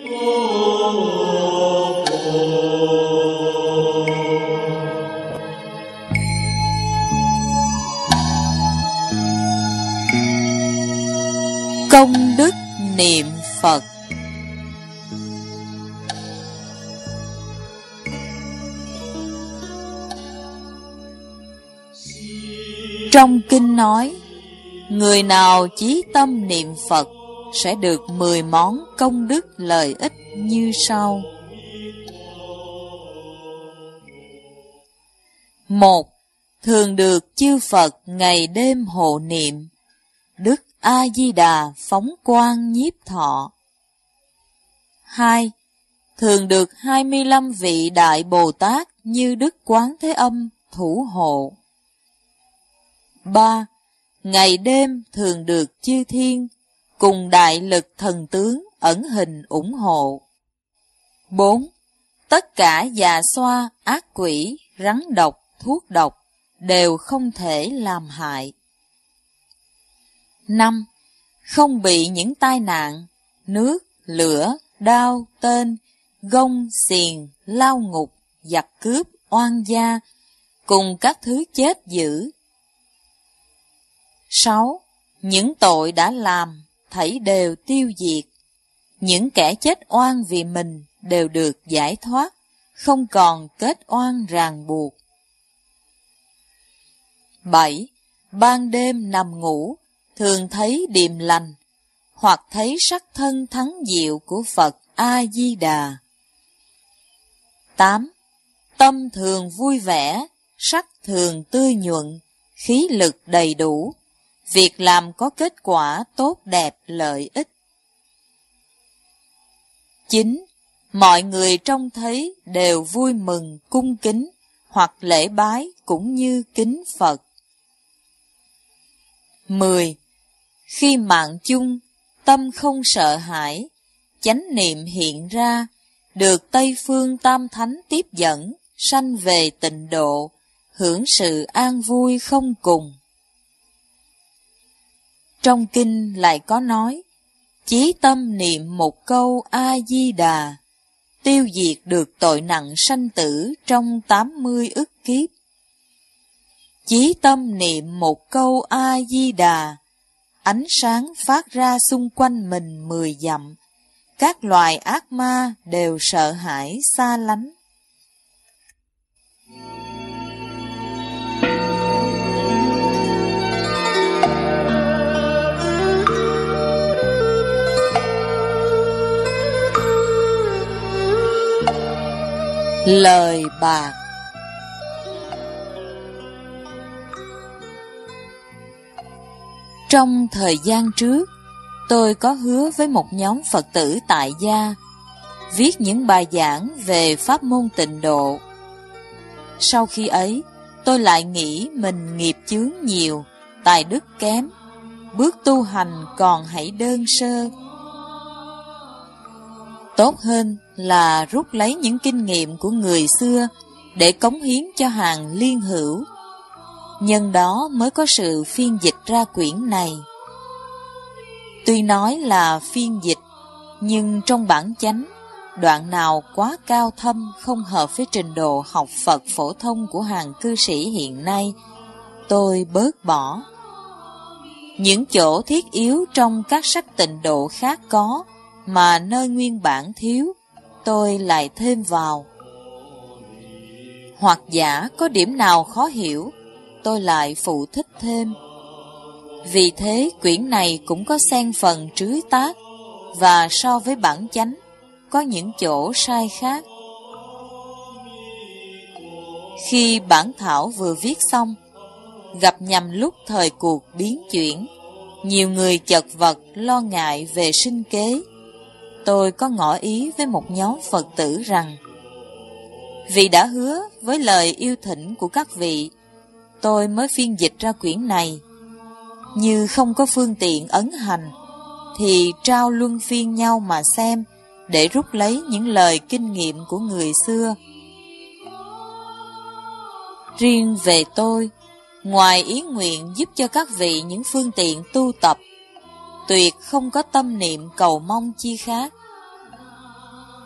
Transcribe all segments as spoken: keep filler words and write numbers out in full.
Công đức niệm Phật. Trong kinh nói, người nào chí tâm niệm Phật sẽ được mười món công đức lợi ích như sau. Một, thường được chư Phật ngày đêm hộ niệm, Đức A-di-đà phóng quang nhiếp thọ. Hai, thường được hai mươi lăm vị Đại Bồ Tát như Đức Quán Thế Âm thủ hộ. Ba, ngày đêm thường được chư thiên cùng đại lực thần tướng ẩn hình ủng hộ. Bốn, tất cả già xoa, ác quỷ, rắn độc, thuốc độc đều không thể làm hại. Năm, không bị những tai nạn, nước, lửa, đao, tên, gông, xiềng, lao ngục, giặc cướp, oan gia, cùng các thứ chết dữ. Sáu, những tội đã làm, thảy đều tiêu diệt. Những kẻ chết oan vì mình đều được giải thoát, không còn kết oan ràng buộc. Bảy, ban đêm nằm ngủ, thường thấy điềm lành, hoặc thấy sắc thân thắng diệu của Phật A-di-đà. Tám, tâm thường vui vẻ, sắc thường tươi nhuận, khí lực đầy đủ, việc làm có kết quả tốt đẹp lợi ích. Chín, mọi người trông thấy đều vui mừng cung kính, hoặc lễ bái cũng như kính Phật. Mười, khi mạng chung, tâm không sợ hãi, chánh niệm hiện ra, được Tây Phương Tam Thánh tiếp dẫn, sanh về tịnh độ, hưởng sự an vui không cùng. Trong kinh lại có nói, chí tâm niệm một câu A-di-đà, tiêu diệt được tội nặng sanh tử trong tám mươi ức kiếp. Chí tâm niệm một câu A-di-đà, ánh sáng phát ra xung quanh mình mười dặm, các loài ác ma đều sợ hãi xa lánh. Lời bạc. Trong thời gian trước, tôi có hứa với một nhóm Phật tử tại gia, viết những bài giảng về pháp môn tịnh độ. Sau khi ấy, tôi lại nghĩ mình nghiệp chướng nhiều, tài đức kém, bước tu hành còn hãy đơn sơ. Tốt hơn là rút lấy những kinh nghiệm của người xưa để cống hiến cho hàng liên hữu. Nhân đó mới có sự phiên dịch ra quyển này. Tuy nói là phiên dịch, nhưng trong bản chánh, đoạn nào quá cao thâm không hợp với trình độ học Phật phổ thông của hàng cư sĩ hiện nay, tôi bớt bỏ. Những chỗ thiết yếu trong các sách tịnh độ khác có, mà nơi nguyên bản thiếu, tôi lại thêm vào. Hoặc giả có điểm nào khó hiểu, tôi lại phụ thích thêm. Vì thế quyển này cũng có xen phần trứ tác, và so với bản chánh, có những chỗ sai khác. Khi bản thảo vừa viết xong, gặp nhằm lúc thời cuộc biến chuyển, nhiều người chật vật lo ngại về sinh kế. Tôi có ngỏ ý với một nhóm Phật tử rằng, vì đã hứa với lời yêu thỉnh của các vị, tôi mới phiên dịch ra quyển này. Như không có phương tiện ấn hành, thì trao luân phiên nhau mà xem, để rút lấy những lời kinh nghiệm của người xưa. Riêng về tôi, ngoài ý nguyện giúp cho các vị những phương tiện tu tập, tuyệt không có tâm niệm cầu mong chi khác.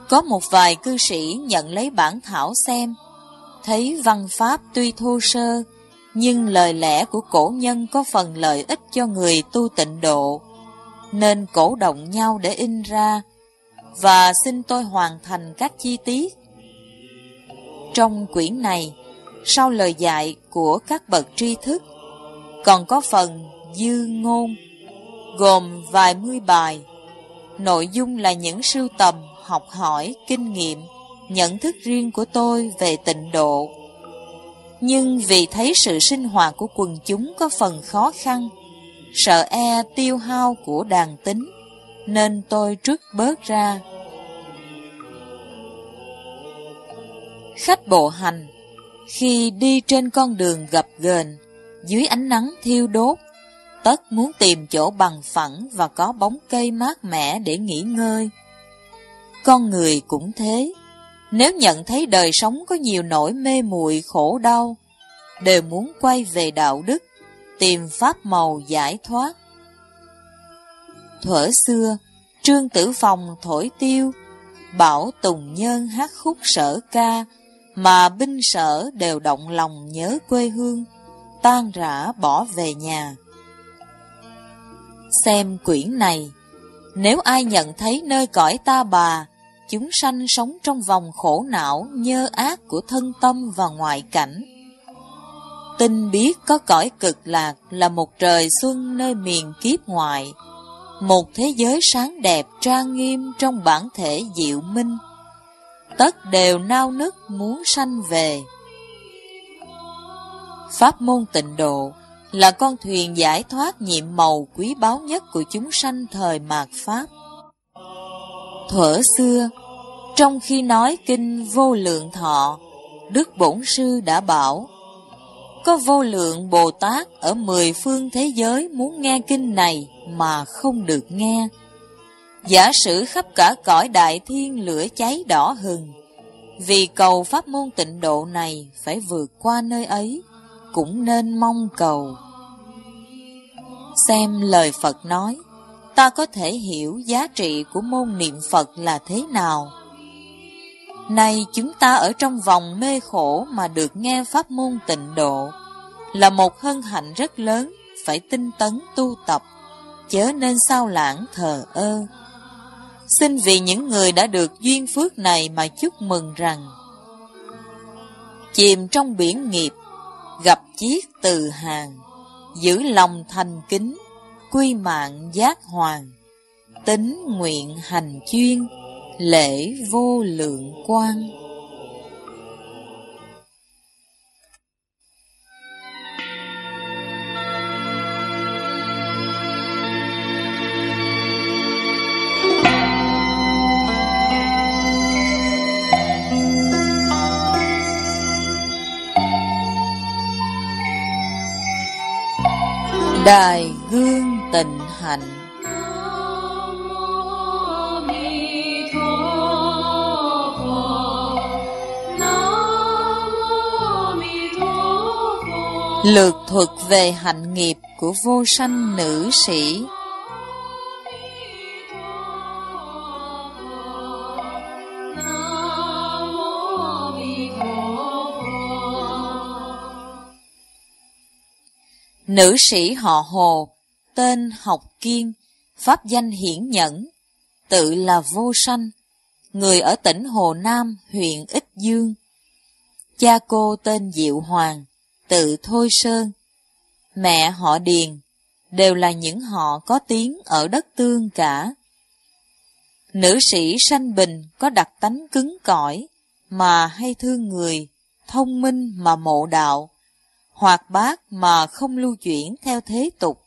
Có một vài cư sĩ nhận lấy bản thảo xem, thấy văn pháp tuy thô sơ, nhưng lời lẽ của cổ nhân có phần lợi ích cho người tu tịnh độ, nên cổ động nhau để in ra, và xin tôi hoàn thành các chi tiết. Trong quyển này, sau lời dạy của các bậc tri thức, còn có phần dư ngôn, gồm vài mươi bài. Nội dung là những sưu tầm, học hỏi, kinh nghiệm, nhận thức riêng của tôi về tịnh độ. Nhưng vì thấy sự sinh hoạt của quần chúng có phần khó khăn, sợ e tiêu hao của đàn tính, nên tôi trút bớt ra. Khách bộ hành, khi đi trên con đường gập ghềnh, dưới ánh nắng thiêu đốt, tất muốn tìm chỗ bằng phẳng và có bóng cây mát mẻ để nghỉ ngơi. Con người cũng thế, nếu nhận thấy đời sống có nhiều nỗi mê muội khổ đau, đều muốn quay về đạo đức, tìm pháp màu giải thoát. Thuở xưa, Trương Tử Phong thổi tiêu, Bảo Tùng Nhân hát khúc sở ca, mà binh sở đều động lòng nhớ quê hương, tan rã bỏ về nhà. Xem quyển này, nếu ai nhận thấy nơi cõi ta bà, chúng sanh sống trong vòng khổ não nhơ ác của thân tâm và ngoại cảnh, tin biết có cõi cực lạc là một trời xuân nơi miền kiếp ngoại, một thế giới sáng đẹp trang nghiêm trong bản thể diệu minh, tất đều nao nức muốn sanh về. Pháp môn tịnh độ là con thuyền giải thoát nhiệm màu quý báu nhất của chúng sanh thời mạt Pháp. Thuở xưa, trong khi nói kinh Vô Lượng Thọ, Đức Bổn Sư đã bảo, có vô lượng Bồ Tát ở mười phương thế giới muốn nghe kinh này mà không được nghe. Giả sử khắp cả cõi đại thiên lửa cháy đỏ hừng, vì cầu pháp môn tịnh độ này phải vượt qua nơi ấy, cũng nên mong cầu. Xem lời Phật nói, ta có thể hiểu giá trị của môn niệm Phật là thế nào. Nay chúng ta ở trong vòng mê khổ mà được nghe pháp môn tịnh độ, là một hân hạnh rất lớn, phải tinh tấn tu tập, chớ nên sao lãng thờ ơ. Xin vì những người đã được duyên phước này mà chúc mừng rằng, chìm trong biển nghiệp, gặp chiếc từ hàng, giữ lòng thành kính, quy mạng giác hoàng, tín nguyện hành chuyên, lễ vô lượng quang. Đài gương tịnh hạnh. Lược thuật về hạnh nghiệp của vô sanh nữ sĩ. Nữ sĩ họ Hồ, tên Học Kiên, pháp danh Hiển Nhẫn, tự là Vô Sanh, người ở tỉnh Hồ Nam, huyện Ích Dương. Cha cô tên Diệu Hoàng, tự Thôi Sơn. Mẹ họ Điền, đều là những họ có tiếng ở đất Tương cả. Nữ sĩ sanh bình có đặc tánh cứng cỏi, mà hay thương người, thông minh mà mộ đạo, hoạt bát mà không lưu chuyển theo thế tục.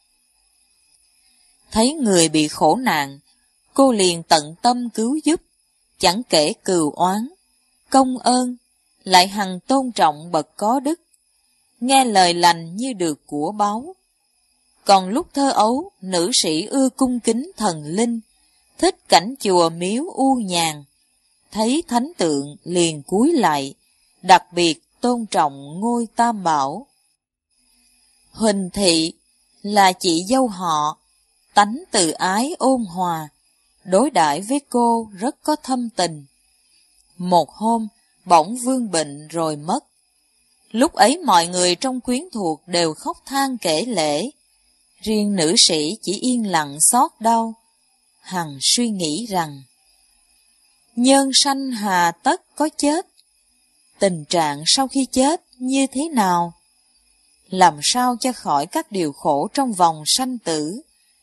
Thấy người bị khổ nạn, cô liền tận tâm cứu giúp, chẳng kể cừu oán, công ơn, lại hằng tôn trọng bậc có đức, nghe lời lành như được của báu. Còn lúc thơ ấu, nữ sĩ ưa cung kính thần linh, thích cảnh chùa miếu u nhàn, thấy thánh tượng liền cúi lạy, đặc biệt tôn trọng ngôi Tam Bảo. Huỳnh Thị là chị dâu họ, tánh từ ái ôn hòa, đối đãi với cô rất có thâm tình. Một hôm, bỗng vương bệnh rồi mất. Lúc ấy mọi người trong quyến thuộc đều khóc than kể lể. Riêng nữ sĩ chỉ yên lặng xót đau. Hằng suy nghĩ rằng, nhân sanh hà tất có chết. Tình trạng sau khi chết như thế nào? Làm sao cho khỏi các điều khổ trong vòng sanh tử?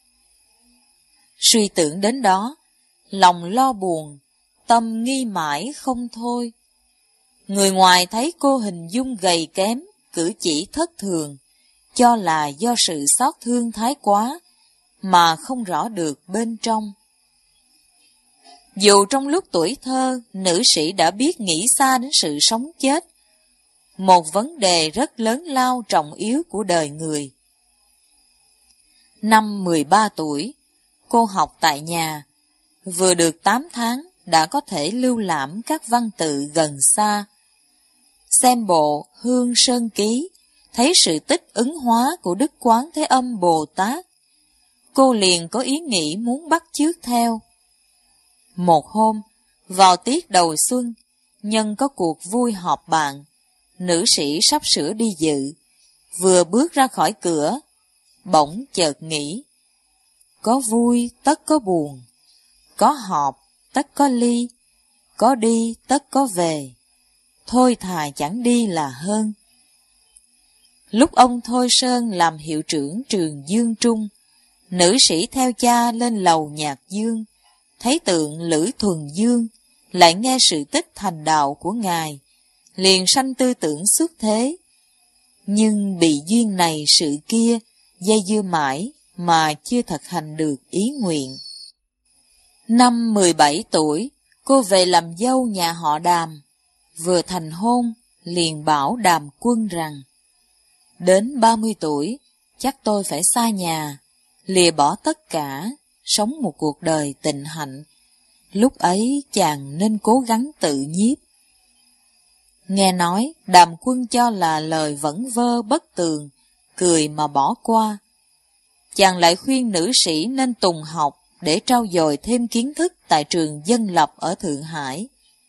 Suy tưởng đến đó, lòng lo buồn, tâm nghi mãi không thôi. Người ngoài thấy cô hình dung gầy kém, cử chỉ thất thường, cho là do sự xót thương thái quá, mà không rõ được bên trong. Dù trong lúc tuổi thơ, nữ sĩ đã biết nghĩ xa đến sự sống chết, một vấn đề rất lớn lao trọng yếu của đời người. Năm mười ba tuổi, cô học tại nhà, vừa được tám tháng đã có thể lưu lãm các văn tự gần xa. Xem bộ Hương Sơn Ký, thấy sự tích ứng hóa của Đức Quán Thế Âm Bồ Tát, cô liền có ý nghĩ muốn bắt chước theo. Một hôm, vào tiết đầu xuân, nhân có cuộc vui họp bạn, nữ sĩ sắp sửa đi dự, vừa bước ra khỏi cửa, bỗng chợt nghĩ, có vui tất có buồn, có họp tất có ly, có đi tất có về, thôi thà chẳng đi là hơn. Lúc ông Thôi Sơn làm hiệu trưởng trường Dương Trung, nữ sĩ theo cha lên lầu Nhạc Dương, thấy tượng Lữ Thuần Dương, lại nghe sự tích thành đạo của ngài, liền sanh tư tưởng xuất thế. Nhưng bị duyên này sự kia, dây dưa mãi mà chưa thực hành được ý nguyện. Năm mười bảy tuổi, cô về làm dâu nhà họ Đàm. Vừa thành hôn, liền bảo Đàm Quân rằng, đến ba mươi tuổi, chắc tôi phải xa nhà, lìa bỏ tất cả, sống một cuộc đời tịnh hạnh. Lúc ấy chàng nên cố gắng tự nhiếp. Nghe nói, Đàm Quân cho là lời vẩn vơ bất tường, cười mà bỏ qua. Chàng lại khuyên nữ sĩ nên tùng học để trau dồi thêm kiến thức tại trường dân lập ở Thượng Hải.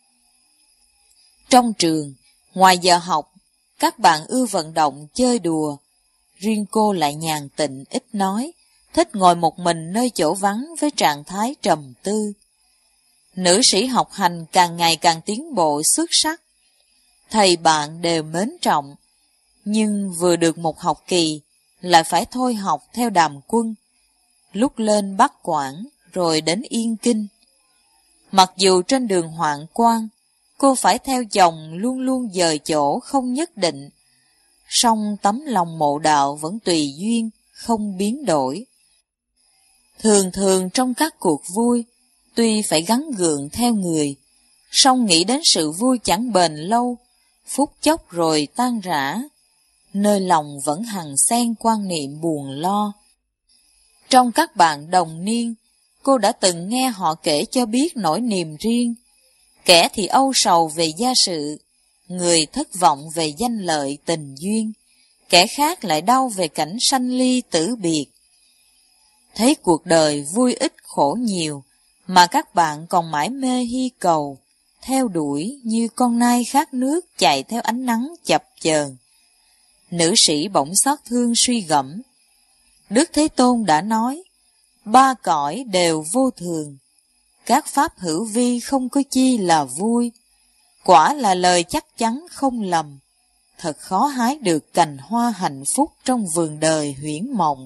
Trong trường, ngoài giờ học, các bạn ưa vận động chơi đùa. Riêng cô lại nhàn tịnh ít nói, thích ngồi một mình nơi chỗ vắng với trạng thái trầm tư. Nữ sĩ học hành càng ngày càng tiến bộ xuất sắc. Thầy bạn đều mến trọng, nhưng vừa được một học kỳ, lại phải thôi học theo Đàm Quân, lúc lên Bắc Quảng, rồi đến Yên Kinh. Mặc dù trên đường hoạn quan, cô phải theo chồng luôn luôn dời chỗ không nhất định, song tấm lòng mộ đạo vẫn tùy duyên, không biến đổi. Thường thường trong các cuộc vui, tuy phải gắn gượng theo người, song nghĩ đến sự vui chẳng bền lâu, phút chốc rồi tan rã, nơi lòng vẫn hằng xen quan niệm buồn lo. Trong các bạn đồng niên, cô đã từng nghe họ kể cho biết nỗi niềm riêng, kẻ thì âu sầu về gia sự, người thất vọng về danh lợi tình duyên, kẻ khác lại đau về cảnh sanh ly tử biệt. Thấy cuộc đời vui ít khổ nhiều, mà các bạn còn mãi mê hy cầu, theo đuổi như con nai khát nước chạy theo ánh nắng chập chờn. Nữ sĩ bỗng xót thương suy gẫm. Đức Thế Tôn đã nói, ba cõi đều vô thường, các pháp hữu vi không có chi là vui. Quả là lời chắc chắn không lầm, thật khó hái được cành hoa hạnh phúc trong vườn đời huyễn mộng.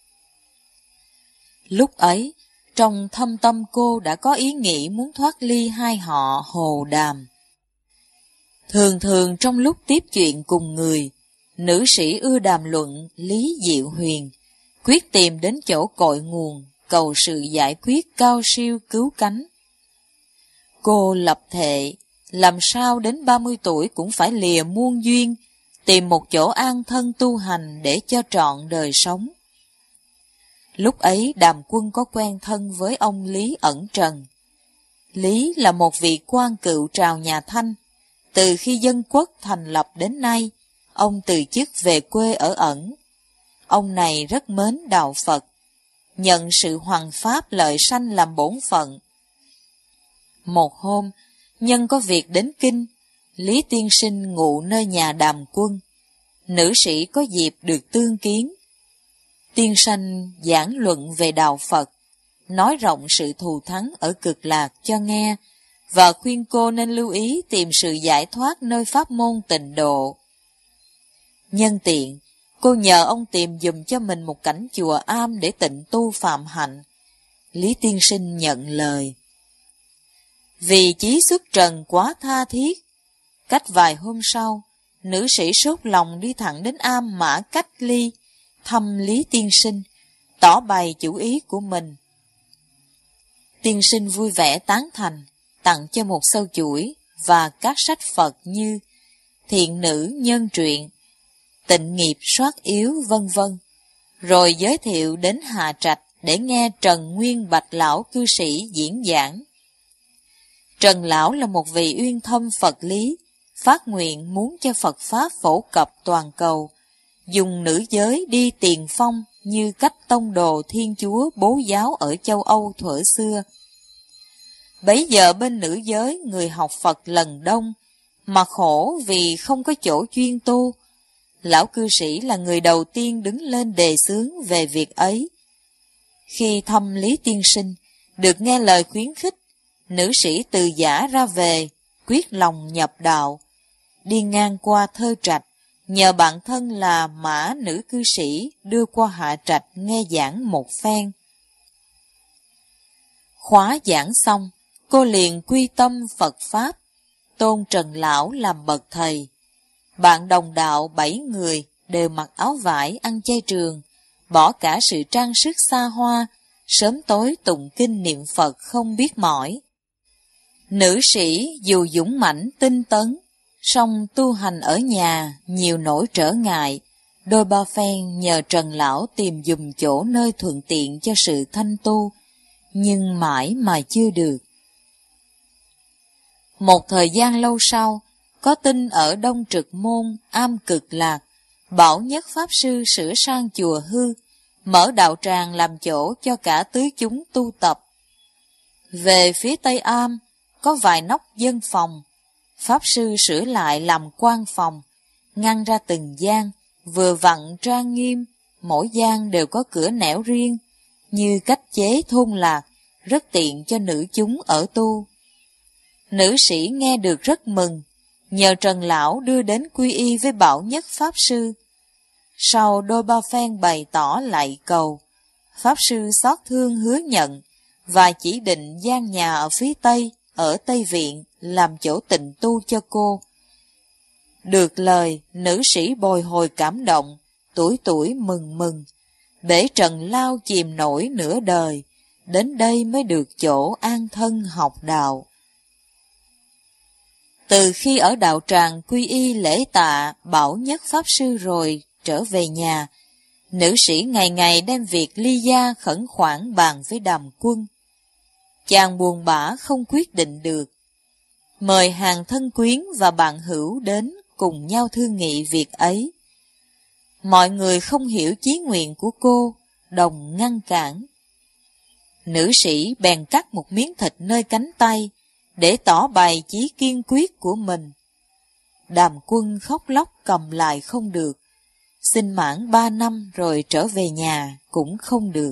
Lúc ấy, trong thâm tâm cô đã có ý nghĩ muốn thoát ly hai họ Hồ Đàm. Thường thường trong lúc tiếp chuyện cùng người, nữ sĩ ưa đàm luận Lý Diệu Huyền, quyết tìm đến chỗ cội nguồn, cầu sự giải quyết cao siêu cứu cánh. Cô lập thệ, làm sao đến ba mươi tuổi cũng phải lìa muôn duyên, tìm một chỗ an thân tu hành để cho trọn đời sống. Lúc ấy Đàm Quân có quen thân với ông Lý Ẩn Trần. Lý là một vị quan cựu trào nhà Thanh. Từ khi dân quốc thành lập đến nay, ông từ chức về quê ở ẩn. Ông này rất mến đạo Phật. nhận sự hoằng pháp lợi sanh làm bổn phận. Một hôm, nhân có việc đến kinh, Lý Tiên Sinh ngụ nơi nhà Đàm Quân. Nữ sĩ có dịp được tương kiến. Tiên sanh giảng luận về đạo Phật, nói rộng sự thù thắng ở Cực Lạc cho nghe, và khuyên cô nên lưu ý tìm sự giải thoát nơi pháp môn tịnh độ. Nhân tiện, cô nhờ ông tìm dùm cho mình một cảnh chùa am để tịnh tu phạm hạnh. Lý Tiên Sinh nhận lời. Vì chí xuất trần quá tha thiết, cách vài hôm sau, nữ sĩ sốt lòng đi thẳng đến am Mã Cách Ly, thăm Lý Tiên Sinh, tỏ bày chủ ý của mình. Tiên Sinh vui vẻ tán thành, tặng cho một sâu chuỗi và các sách Phật như Thiện Nữ Nhân Truyện, Tịnh Nghiệp Soát Yếu, vân vân, rồi giới thiệu đến Hà Trạch để nghe Trần Nguyên Bạch Lão cư sĩ diễn giảng. Trần Lão là một vị uyên thâm Phật lý, phát nguyện muốn cho Phật Pháp phổ cập toàn cầu, dùng nữ giới đi tiền phong như cách tông đồ Thiên Chúa Bố giáo ở châu Âu thuở xưa. Bấy giờ bên nữ giới người học Phật lần đông, mà khổ vì không có chỗ chuyên tu. Lão cư sĩ là người đầu tiên đứng lên đề xướng về việc ấy. Khi thăm Lý Tiên Sinh, được nghe lời khuyến khích, nữ sĩ từ giã ra về, quyết lòng nhập đạo. Đi ngang qua Thơ Trạch, nhờ bạn thân là Mã nữ cư sĩ đưa qua Hạ Trạch nghe giảng một phen. Khóa giảng xong, cô liền quy tâm Phật Pháp, tôn Trần Lão làm bậc thầy. Bạn đồng đạo bảy người đều mặc áo vải ăn chay trường, bỏ cả sự trang sức xa hoa, sớm tối tụng kinh niệm Phật không biết mỏi. Nữ sĩ dù dũng mãnh tinh tấn, song tu hành ở nhà nhiều nỗi trở ngại, đôi ba phen nhờ Trần Lão tìm dùm chỗ nơi thuận tiện cho sự thanh tu, nhưng mãi mà chưa được. Một thời gian lâu sau, có tin ở Đông Trực Môn, am Cực Lạc, Bảo Nhất Pháp Sư sửa sang chùa hư, mở đạo tràng làm chỗ cho cả tứ chúng tu tập. Về phía Tây am, có vài nóc dân phòng, Pháp Sư sửa lại làm quan phòng, ngăn ra từng gian, vừa vặn trang nghiêm, mỗi gian đều có cửa nẻo riêng, như cách chế thôn lạc, rất tiện cho nữ chúng ở tu. Nữ sĩ nghe được rất mừng, nhờ Trần Lão đưa đến quy y với Bảo Nhất Pháp Sư. Sau đôi ba phen bày tỏ lạy cầu, Pháp Sư xót thương hứa nhận, và chỉ định gian nhà ở phía Tây, ở Tây Viện, làm chỗ tịnh tu cho cô. Được lời, nữ sĩ bồi hồi cảm động, tuổi tuổi mừng mừng, bể trần lao chìm nổi nửa đời, đến đây mới được chỗ an thân học đạo. Từ khi ở đạo tràng quy y lễ tạ Bảo Nhất Pháp Sư rồi trở về nhà, nữ sĩ ngày ngày đem việc ly gia khẩn khoản bàn với Đàm Quân. Chàng buồn bã không quyết định được, mời hàng thân quyến và bạn hữu đến cùng nhau thương nghị việc ấy. Mọi người không hiểu chí nguyện của cô, đồng ngăn cản. Nữ sĩ bèn cắt một miếng thịt nơi cánh tay, để tỏ bày chí kiên quyết của mình. Đàm Quân khóc lóc cầm lại không được, xin mãn ba năm rồi trở về nhà cũng không được.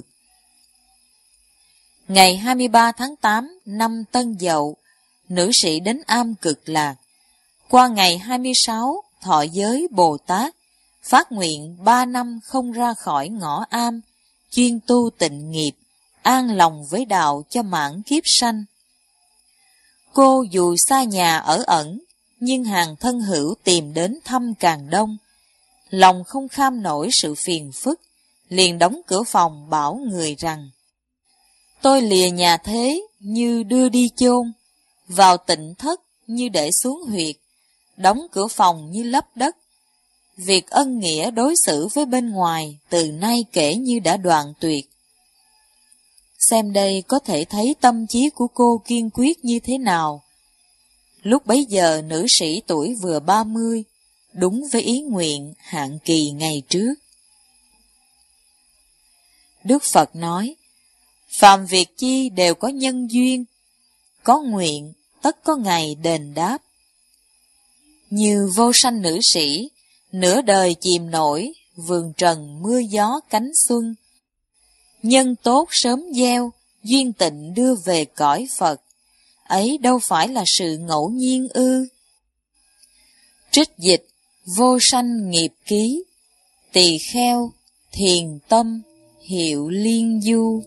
Ngày hai mươi ba tháng tám năm Tân Dậu, nữ sĩ đến am Cực Lạc. Qua ngày hai mươi sáu, thọ giới Bồ Tát, phát nguyện ba năm không ra khỏi ngõ am, chuyên tu tịnh nghiệp, an lòng với đạo cho mãn kiếp sanh. Cô dù xa nhà ở ẩn, nhưng hàng thân hữu tìm đến thăm càng đông. Lòng không kham nổi sự phiền phức, liền đóng cửa phòng bảo người rằng: tôi lìa nhà thế như đưa đi chôn, vào tịnh thất như để xuống huyệt, đóng cửa phòng như lấp đất. Việc ân nghĩa đối xử với bên ngoài từ nay kể như đã đoạn tuyệt. Xem đây có thể thấy tâm trí của cô kiên quyết như thế nào. Lúc bấy giờ nữ sĩ tuổi vừa ba mươi, đúng với ý nguyện hạn kỳ ngày trước. Đức Phật nói, phàm việc chi đều có nhân duyên, có nguyện tất có ngày đền đáp. Như vô sanh nữ sĩ, nửa đời chìm nổi, vườn trần mưa gió cánh xuân. Nhân tốt sớm gieo, duyên tịnh đưa về cõi Phật, ấy đâu phải là sự ngẫu nhiên ư? Trích dịch Vô Sanh Nghiệp Ký, Tỳ Kheo, Thiền Tâm, Hiệu Liên Du.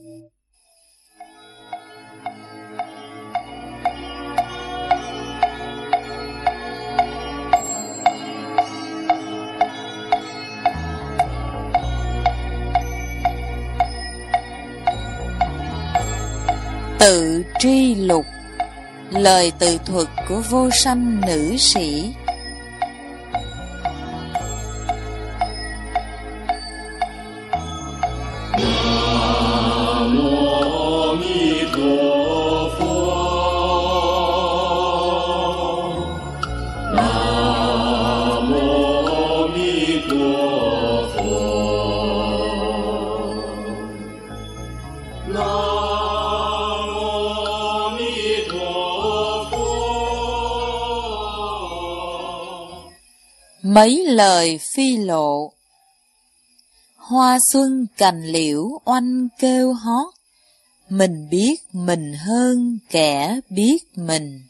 Tự tri lục, lời tự thuật của vô sanh nữ sĩ. Mấy lời phi lộ. Hoa xuân cành liễu oanh kêu hót, mình biết mình hơn kẻ biết mình.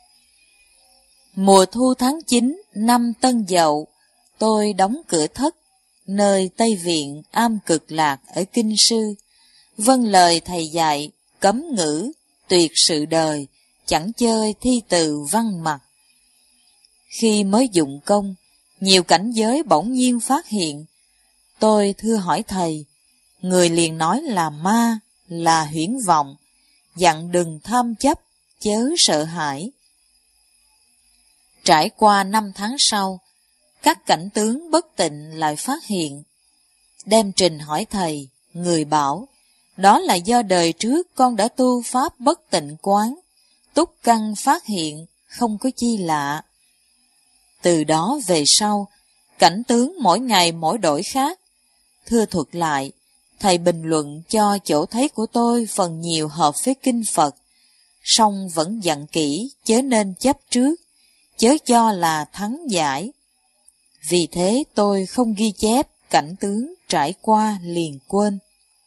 Mùa thu tháng chín năm Tân Dậu, tôi đóng cửa thất, nơi Tây Viện Am Cực Lạc ở Kinh Sư, vâng lời thầy dạy, cấm ngữ, tuyệt sự đời, chẳng chơi thi từ văn mặt. Khi mới dụng công, nhiều cảnh giới bỗng nhiên phát hiện. Tôi thưa hỏi thầy, người liền nói là ma, là huyễn vọng, dặn đừng tham chấp, chớ sợ hãi. Trải qua năm tháng sau, các cảnh tướng bất tịnh lại phát hiện. Đem trình hỏi thầy, người bảo, đó là do đời trước con đã tu pháp bất tịnh quán, túc căn phát hiện, không có chi lạ. Từ đó về sau, cảnh tướng mỗi ngày mỗi đổi khác. Thưa thuật lại, thầy bình luận cho chỗ thấy của tôi phần nhiều hợp với kinh Phật, song vẫn dặn kỹ chớ nên chấp trước, chớ cho là thắng giải. Vì thế tôi không ghi chép cảnh tướng trải qua liền quên.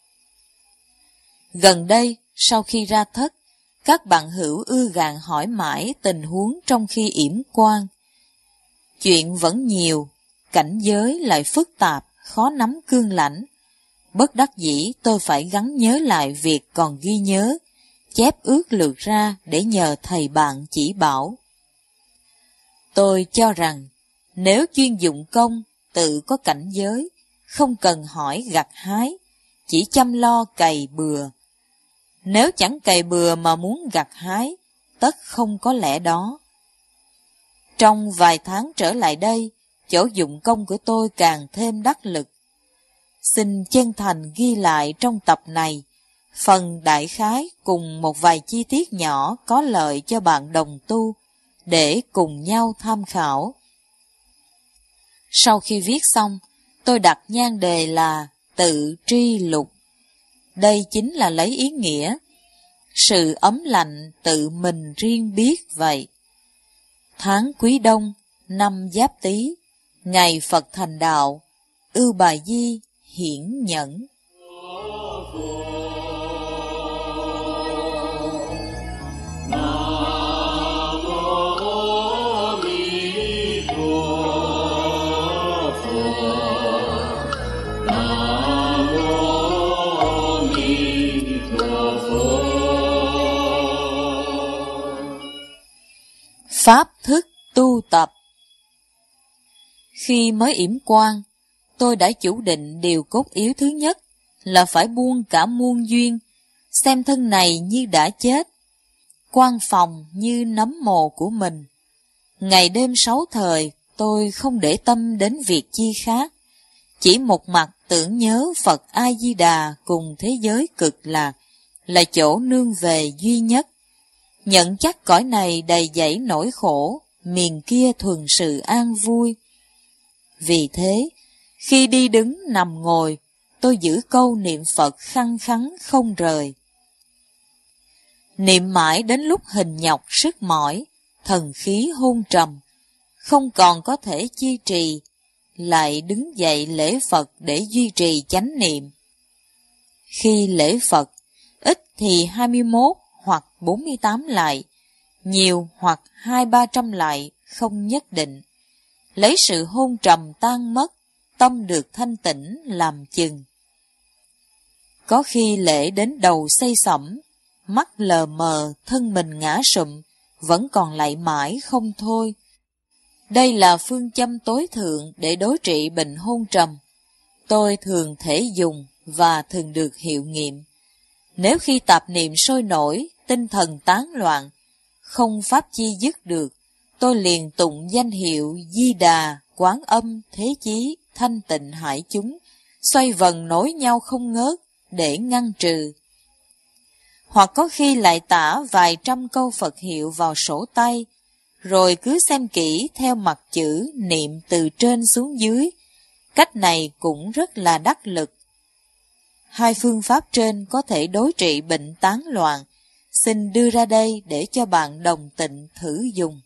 Gần đây, sau khi ra thất, các bạn hữu ưa gạn hỏi mãi tình huống trong khi yểm quan. Chuyện vẫn nhiều, cảnh giới lại phức tạp, khó nắm cương lãnh. Bất đắc dĩ tôi phải gắng nhớ lại việc còn ghi nhớ, chép ước lược ra để nhờ thầy bạn chỉ bảo. Tôi cho rằng, nếu chuyên dụng công, tự có cảnh giới, không cần hỏi gặt hái, chỉ chăm lo cày bừa. Nếu chẳng cày bừa mà muốn gặt hái, tất không có lẽ đó. Trong vài tháng trở lại đây, chỗ dụng công của tôi càng thêm đắc lực. Xin chân thành ghi lại trong tập này, phần đại khái cùng một vài chi tiết nhỏ có lợi cho bạn đồng tu, để cùng nhau tham khảo. Sau khi viết xong, tôi đặt nhan đề là Tự tri lục. Đây chính là lấy ý nghĩa sự ấm lạnh tự mình riêng biết vậy. Tháng Quý Đông, năm Giáp Tý, ngày Phật thành đạo, Ưu Bà Di hiển nhẫn. Pháp thức tu tập. Khi mới yểm quan, tôi đã chủ định điều cốt yếu thứ nhất là phải buông cả muôn duyên, xem thân này như đã chết, quan phòng như nấm mồ của mình. Ngày đêm sáu thời, tôi không để tâm đến việc chi khác, chỉ một mặt tưởng nhớ Phật A-di-đà cùng thế giới cực lạc là chỗ nương về duy nhất. Nhận chắc cõi này đầy dẫy nỗi khổ, miền kia thuần sự an vui. Vì thế, khi đi đứng nằm ngồi, tôi giữ câu niệm Phật khăng khắn không rời. Niệm mãi đến lúc hình nhọc sức mỏi, thần khí hôn trầm, không còn có thể chi trì, lại đứng dậy lễ Phật để duy trì chánh niệm. Khi lễ Phật, ít thì hai mươi mốt hoặc bốn mươi tám lại, nhiều hoặc hai ba trăm lại, không nhất định. Lấy sự hôn trầm tan mất, tâm được thanh tĩnh làm chừng. Có khi lễ đến đầu say sẩm, mắt lờ mờ, thân mình ngã sụm, vẫn còn lạy mãi không thôi. Đây là phương châm tối thượng để đối trị bệnh hôn trầm. Tôi thường thể dùng và thường được hiệu nghiệm. Nếu khi tạp niệm sôi nổi, tinh thần tán loạn, không pháp chi dứt được, tôi liền tụng danh hiệu Di Đà, Quán Âm, Thế Chí, Thanh Tịnh Hải chúng, xoay vần nối nhau không ngớt để ngăn trừ. Hoặc có khi lại tả vài trăm câu Phật hiệu vào sổ tay, rồi cứ xem kỹ theo mặt chữ niệm từ trên xuống dưới. Cách này cũng rất là đắc lực. Hai phương pháp trên có thể đối trị bệnh tán loạn. Xin đưa ra đây để cho bạn đồng tịnh thử dùng.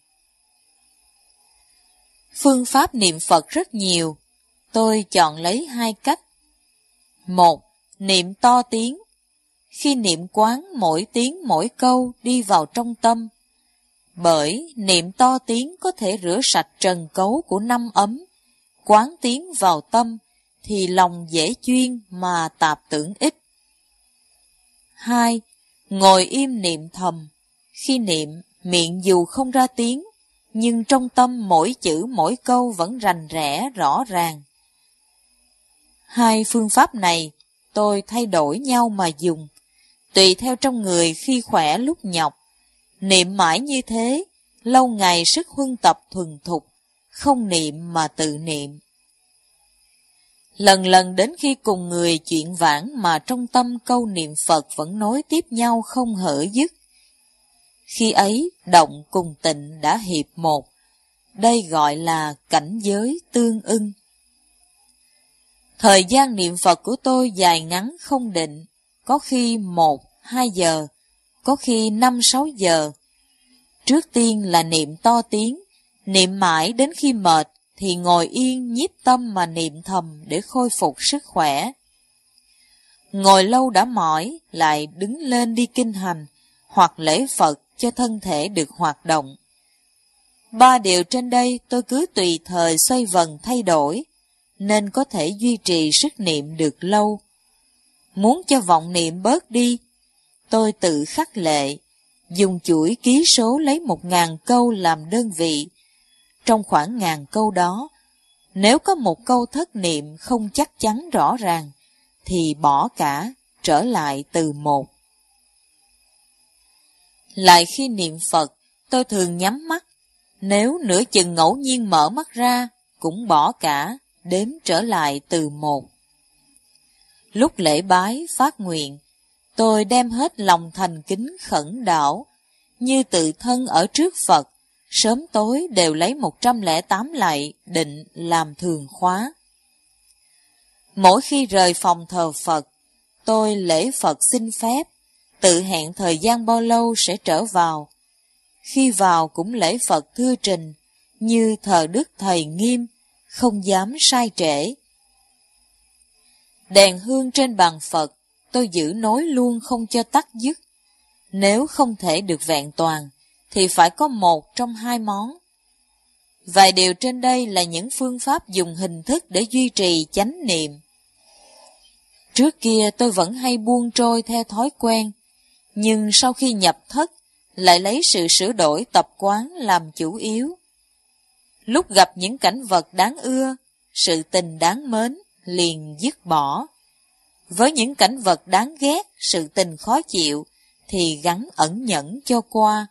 Phương pháp niệm Phật rất nhiều. Tôi chọn lấy hai cách. Một, niệm to tiếng. Khi niệm quán mỗi tiếng mỗi câu đi vào trong tâm. Bởi niệm to tiếng có thể rửa sạch trần cấu của năm ấm. Quán tiếng vào tâm thì lòng dễ chuyên mà tạp tưởng ít. Hai, ngồi im niệm thầm. Khi niệm, miệng dù không ra tiếng, nhưng trong tâm mỗi chữ mỗi câu vẫn rành rẽ rõ ràng. Hai phương pháp này tôi thay đổi nhau mà dùng, tùy theo trong người khi khỏe lúc nhọc. Niệm mãi như thế, lâu ngày sức huân tập thuần thục, không niệm mà tự niệm. Lần lần đến khi cùng người chuyện vãng mà trong tâm câu niệm Phật vẫn nối tiếp nhau không hở dứt. Khi ấy, động cùng tịnh đã hiệp một. Đây gọi là cảnh giới tương ưng. Thời gian niệm Phật của tôi dài ngắn không định, có khi một, hai giờ, có khi năm, sáu giờ. Trước tiên là niệm to tiếng, niệm mãi đến khi mệt, thì ngồi yên nhiếp tâm mà niệm thầm để khôi phục sức khỏe. Ngồi lâu đã mỏi, lại đứng lên đi kinh hành, hoặc lễ Phật cho thân thể được hoạt động. Ba điều trên đây tôi cứ tùy thời xoay vần thay đổi, nên có thể duy trì sức niệm được lâu. Muốn cho vọng niệm bớt đi, tôi tự khắc lệ, dùng chuỗi ký số lấy một ngàn câu làm đơn vị. Trong khoảng ngàn câu đó, nếu có một câu thất niệm không chắc chắn rõ ràng, thì bỏ cả, trở lại từ một. Lại khi niệm Phật, tôi thường nhắm mắt. Nếu nửa chừng ngẫu nhiên mở mắt ra, cũng bỏ cả, đếm trở lại từ một. Lúc lễ bái, phát nguyện, tôi đem hết lòng thành kính khẩn đảo, như tự thân ở trước Phật, sớm tối đều lấy một trăm lẻ tám lạy định làm thường khóa. Mỗi khi rời phòng thờ Phật, tôi lễ Phật xin phép, tự hẹn thời gian bao lâu sẽ trở vào. Khi vào cũng lễ Phật thưa trình, như thờ Đức Thầy nghiêm, không dám sai trễ. Đèn hương trên bàn Phật, tôi giữ nối luôn không cho tắt dứt. Nếu không thể được vẹn toàn, thì phải có một trong hai món. Vài điều trên đây là những phương pháp dùng hình thức để duy trì chánh niệm. Trước kia tôi vẫn hay buông trôi theo thói quen, nhưng sau khi nhập thất, lại lấy sự sửa đổi tập quán làm chủ yếu. Lúc gặp những cảnh vật đáng ưa, sự tình đáng mến, liền dứt bỏ. Với những cảnh vật đáng ghét, sự tình khó chịu, thì gắng ẩn nhẫn cho qua.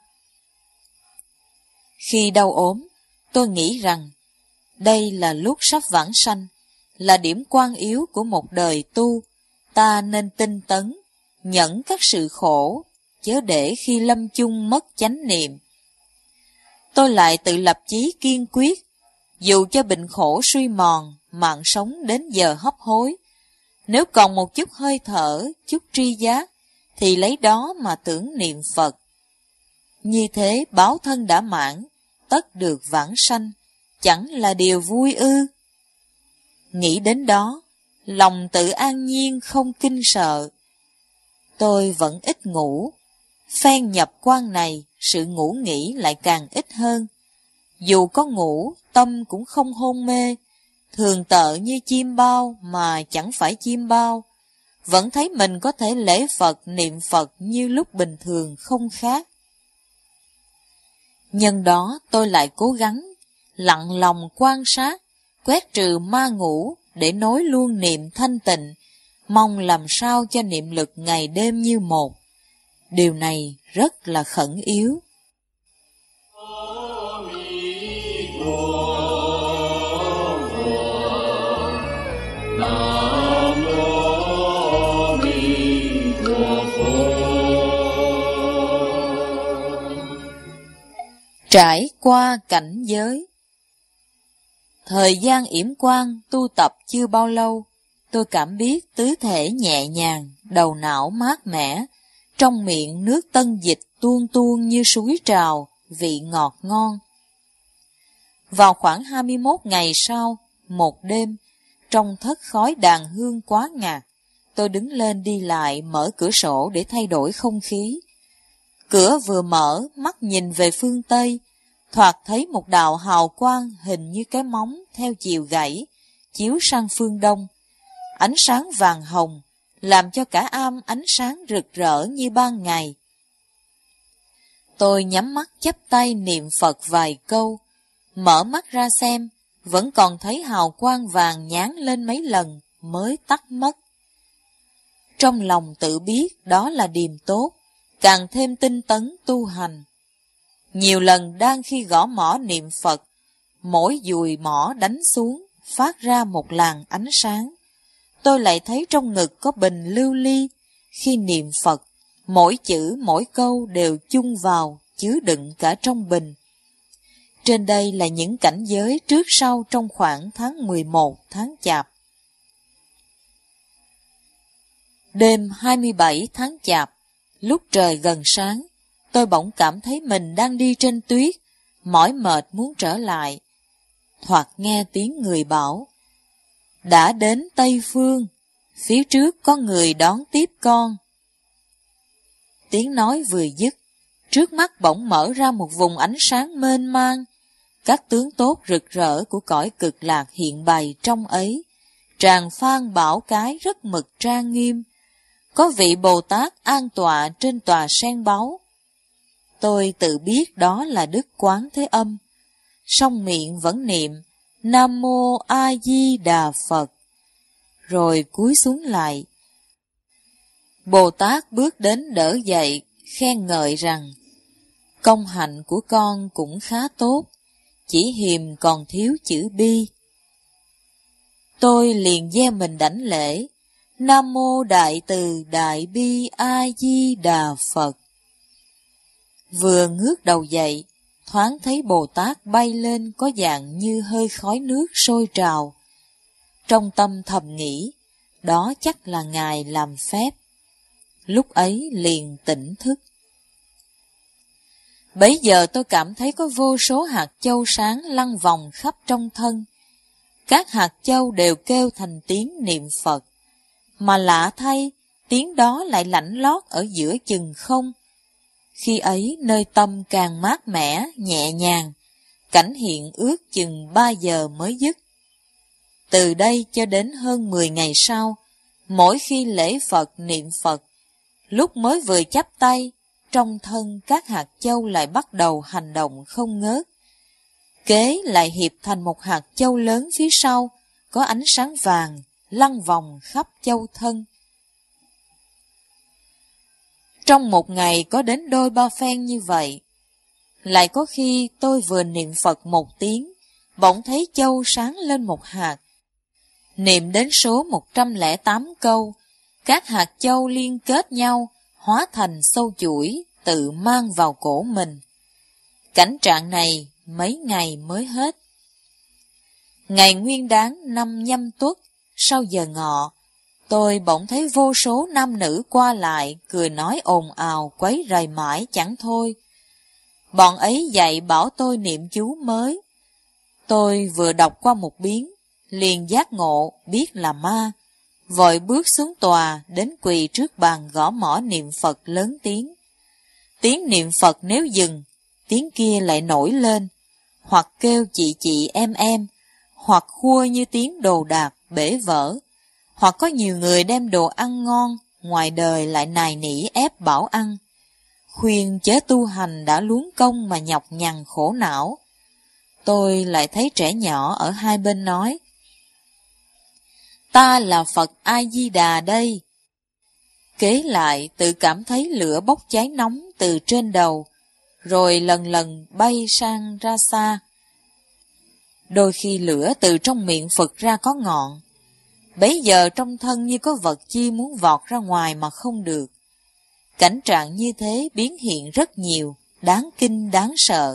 Khi đau ốm, tôi nghĩ rằng, đây là lúc sắp vãng sanh, là điểm quan yếu của một đời tu, ta nên tinh tấn, nhẫn các sự khổ, chớ để khi lâm chung mất chánh niệm. Tôi lại tự lập chí kiên quyết, dù cho bệnh khổ suy mòn, mạng sống đến giờ hấp hối, Nếu còn một chút hơi thở, chút tri giác, thì lấy đó mà tưởng niệm Phật. Như thế báo thân đã mãn, tất được vãng sanh, chẳng là điều vui ư? Nghĩ đến đó, lòng tự an nhiên không kinh sợ. Tôi vẫn ít ngủ, phen nhập quan này, sự ngủ nghỉ lại càng ít hơn. Dù có ngủ, tâm cũng không hôn mê, thường tợ như chim bao mà chẳng phải chim bao, vẫn thấy mình có thể lễ Phật, niệm Phật như lúc bình thường không khác. Nhân đó tôi lại cố gắng, lặng lòng quan sát, quét trừ ma ngủ để nối luôn niệm thanh tịnh, mong làm sao cho niệm lực ngày đêm như một. Điều này rất là khẩn yếu. Trải qua cảnh giới. Thời gian yểm quan tu tập chưa bao lâu, tôi cảm biết tứ thể nhẹ nhàng, đầu não mát mẻ, trong miệng nước tân dịch tuôn tuôn như suối trào, vị ngọt ngon. Vào khoảng hai mươi mốt ngày sau, một đêm, trong thất khói đàn hương quá ngạt, tôi đứng lên đi lại mở cửa sổ để thay đổi không khí. Cửa vừa mở, mắt nhìn về phương Tây, thoạt thấy một đạo hào quang hình như cái móng theo chiều gãy, chiếu sang phương Đông. Ánh sáng vàng hồng, làm cho cả am ánh sáng rực rỡ như ban ngày. Tôi nhắm mắt chắp tay niệm Phật vài câu, mở mắt ra xem, vẫn còn thấy hào quang vàng nhán lên mấy lần mới tắt mất. Trong lòng tự biết đó là điềm tốt, càng thêm tinh tấn tu hành. Nhiều lần đang khi gõ mõ niệm Phật, mỗi dùi mõ đánh xuống, phát ra một làn ánh sáng. Tôi lại thấy trong ngực có bình lưu ly, khi niệm Phật, mỗi chữ mỗi câu đều chung vào, chứa đựng cả trong bình. Trên đây là những cảnh giới trước sau trong khoảng tháng mười một tháng Chạp. Đêm hai mươi bảy tháng Chạp, lúc trời gần sáng, tôi bỗng cảm thấy mình đang đi trên tuyết, mỏi mệt muốn trở lại. Thoạt nghe tiếng người bảo, đã đến Tây Phương, phía trước có người đón tiếp con. Tiếng nói vừa dứt, trước mắt bỗng mở ra một vùng ánh sáng mênh mang, các tướng tốt rực rỡ của cõi cực lạc hiện bày trong ấy, tràng phan bảo cái rất mực trang nghiêm, có vị Bồ Tát an tọa trên tòa sen báu. Tôi tự biết đó là Đức Quán Thế Âm, song miệng vẫn niệm Nam Mô A Di Đà Phật, rồi cúi xuống lại. Bồ Tát bước đến đỡ dậy, khen ngợi rằng, công hạnh của con cũng khá tốt, chỉ hiềm còn thiếu chữ bi. Tôi liền gieo mình đảnh lễ, Nam Mô Đại Từ Đại Bi A Di Đà Phật. Vừa ngước đầu dậy, thoáng thấy Bồ Tát bay lên có dạng như hơi khói nước sôi trào. Trong tâm thầm nghĩ, đó chắc là Ngài làm phép. Lúc ấy liền tỉnh thức. Bấy giờ tôi cảm thấy có vô số hạt châu sáng lăn vòng khắp trong thân. Các hạt châu đều kêu thành tiếng niệm Phật. Mà lạ thay, tiếng đó lại lạnh lót ở giữa chừng không. Khi ấy nơi tâm càng mát mẻ, nhẹ nhàng, cảnh hiện ước chừng ba giờ mới dứt. Từ đây cho đến hơn mười ngày sau, mỗi khi lễ Phật niệm Phật, lúc mới vừa chắp tay, trong thân các hạt châu lại bắt đầu hành động không ngớt. Kế lại hiệp thành một hạt châu lớn phía sau, có ánh sáng vàng, lăn vòng khắp châu thân. Trong một ngày có đến đôi ba phen như vậy. Lại có khi tôi vừa niệm Phật một tiếng, bỗng thấy châu sáng lên một hạt. Niệm đến số một trăm lẻ tám câu, các hạt châu liên kết nhau, hóa thành sâu chuỗi, tự mang vào cổ mình. Cảnh trạng này mấy ngày mới hết. Ngày nguyên đán năm Nhâm Tuất, sau giờ ngọ, tôi bỗng thấy vô số nam nữ qua lại, cười nói ồn ào, quấy rầy mãi chẳng thôi. Bọn ấy dạy bảo tôi niệm chú mới. Tôi vừa đọc qua một biến, liền giác ngộ, biết là ma. Vội bước xuống tòa, đến quỳ trước bàn gõ mõ niệm Phật lớn tiếng. Tiếng niệm Phật nếu dừng, tiếng kia lại nổi lên, hoặc kêu chị chị em em, hoặc khua như tiếng đồ đạc, bể vỡ, hoặc có nhiều người đem đồ ăn ngon, ngoài đời lại nài nỉ ép bảo ăn. Khuyên chớ tu hành đã luống công mà nhọc nhằn khổ não. Tôi lại thấy trẻ nhỏ ở hai bên nói, ta là Phật A-di-đà đây. Kế lại tự cảm thấy lửa bốc cháy nóng từ trên đầu, rồi lần lần bay sang ra xa. Đôi khi lửa từ trong miệng phực ra có ngọn, bấy giờ trong thân như có vật chi muốn vọt ra ngoài mà không được. Cảnh trạng như thế biến hiện rất nhiều, đáng kinh đáng sợ.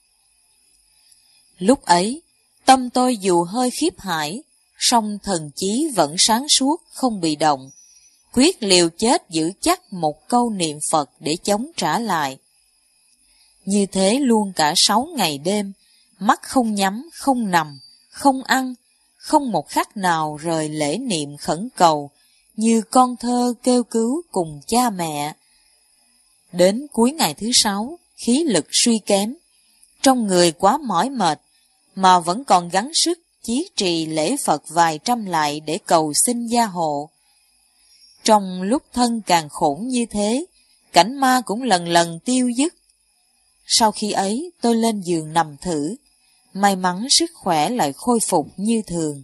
Lúc ấy, tâm tôi dù hơi khiếp hãi, song thần chí vẫn sáng suốt, không bị động, quyết liều chết giữ chắc một câu niệm Phật để chống trả lại. Như thế luôn cả sáu ngày đêm, mắt không nhắm, không nằm, không ăn, không một khắc nào rời lễ niệm khẩn cầu, như con thơ kêu cứu cùng cha mẹ. Đến cuối ngày thứ sáu, khí lực suy kém, trong người quá mỏi mệt, mà vẫn còn gắng sức chí trì lễ Phật vài trăm lại để cầu xin gia hộ. Trong lúc thân càng khổ như thế, cảnh ma cũng lần lần tiêu dứt. Sau khi ấy, tôi lên giường nằm thử, may mắn sức khỏe lại khôi phục như thường.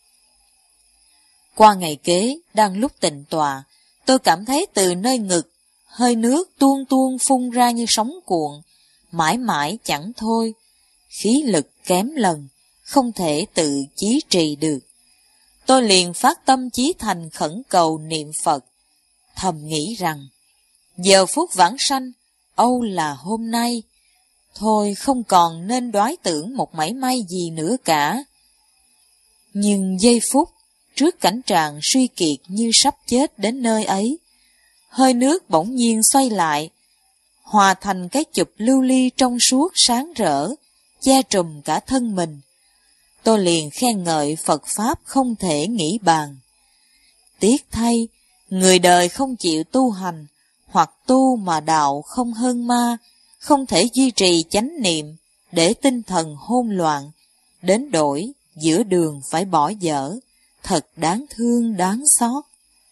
Qua ngày kế, đang lúc tịnh tọa, tôi cảm thấy từ nơi ngực, hơi nước tuôn tuôn phun ra như sóng cuộn, mãi mãi chẳng thôi, khí lực kém lần, không thể tự chí trì được. Tôi liền phát tâm chí thành khẩn cầu niệm Phật, thầm nghĩ rằng, giờ phút vãng sanh, âu là hôm nay, thôi không còn nên đoái tưởng một mảy may gì nữa cả. Nhưng giây phút, trước cảnh trạng suy kiệt như sắp chết đến nơi ấy, hơi nước bỗng nhiên xoay lại, hòa thành cái chụp lưu ly trong suốt sáng rỡ, che trùm cả thân mình. Tôi liền khen ngợi Phật Pháp không thể nghĩ bàn. Tiếc thay, người đời không chịu tu hành, hoặc tu mà đạo không hơn ma, không thể duy trì chánh niệm, để tinh thần hỗn loạn, đến đổi giữa đường phải bỏ dở, thật đáng thương đáng xót.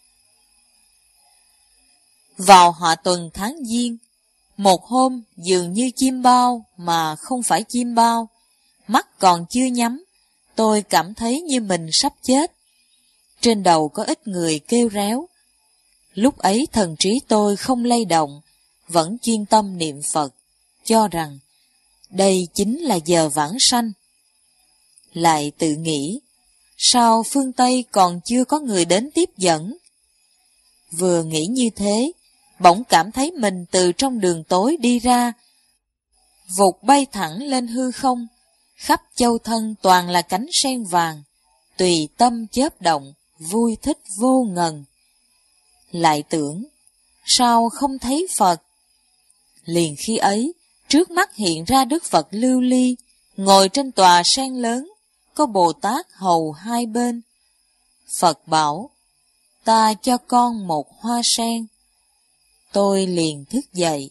Vào họ tuần tháng Giêng, một hôm dường như chim bao mà không phải chim bao, mắt còn chưa nhắm, tôi cảm thấy như mình sắp chết. Trên đầu có ít người kêu réo. Lúc ấy thần trí tôi không lay động, vẫn chuyên tâm niệm Phật, cho rằng đây chính là giờ vãng sanh. Lại tự nghĩ, sao phương Tây còn chưa có người đến tiếp dẫn? Vừa nghĩ như thế, bỗng cảm thấy mình từ trong đường tối đi ra, vụt bay thẳng lên hư không, khắp châu thân toàn là cánh sen vàng, tùy tâm chớp động, vui thích vô ngần. Lại tưởng, sao không thấy Phật? Liền khi ấy, trước mắt hiện ra Đức Phật lưu ly, ngồi trên tòa sen lớn, có Bồ Tát hầu hai bên. Phật bảo, ta cho con một hoa sen. Tôi liền thức dậy.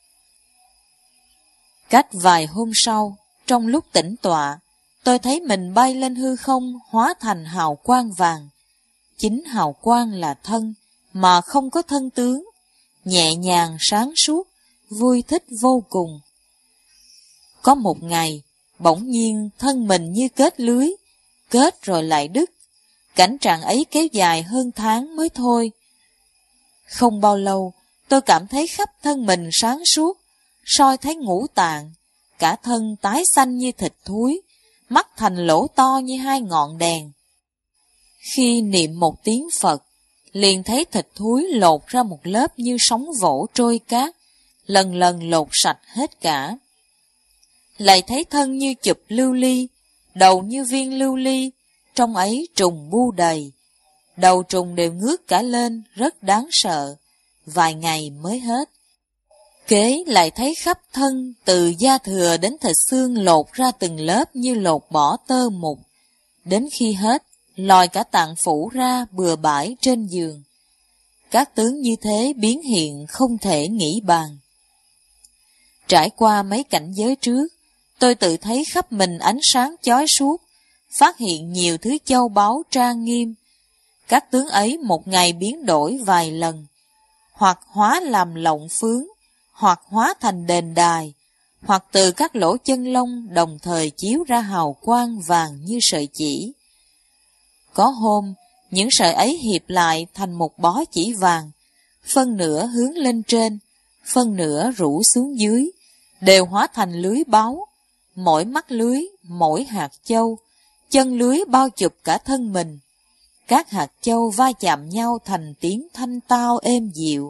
Cách vài hôm sau, trong lúc tĩnh tọa, tôi thấy mình bay lên hư không hóa thành hào quang vàng. Chính hào quang là thân, mà không có thân tướng, nhẹ nhàng sáng suốt, vui thích vô cùng. Có một ngày, bỗng nhiên thân mình như kết lưới, kết rồi lại đứt. Cảnh trạng ấy kéo dài hơn tháng mới thôi. Không bao lâu, tôi cảm thấy khắp thân mình sáng suốt, soi thấy ngũ tạng, cả thân tái xanh như thịt thúi, mắt thành lỗ to như hai ngọn đèn. Khi niệm một tiếng Phật, liền thấy thịt thúi lột ra một lớp như sóng vỗ trôi cát, lần lần lột sạch hết cả. Lại thấy thân như chụp lưu ly, đầu như viên lưu ly, trong ấy trùng bu đầy. đầu trùng đều ngước cả lên, rất đáng sợ, vài ngày mới hết. Kế lại thấy khắp thân, từ da thừa đến thịt xương lột ra từng lớp như lột bỏ tơ mục. Đến khi hết, lòi cả tạng phủ ra bừa bãi trên giường. Các tướng như thế biến hiện không thể nghĩ bàn. Trải qua mấy cảnh giới trước, tôi tự thấy khắp mình ánh sáng chói suốt, phát hiện nhiều thứ châu báu trang nghiêm. Các tướng ấy một ngày biến đổi vài lần, hoặc hóa làm lọng phướng, hoặc hóa thành đền đài, hoặc từ các lỗ chân lông đồng thời chiếu ra hào quang vàng như sợi chỉ. Có hôm, những sợi ấy hiệp lại thành một bó chỉ vàng, phân nửa hướng lên trên, phân nửa rủ xuống dưới, đều hóa thành lưới báu, mỗi mắt lưới, mỗi hạt châu, chân lưới bao chụp cả thân mình. Các hạt châu va chạm nhau thành tiếng thanh tao êm dịu.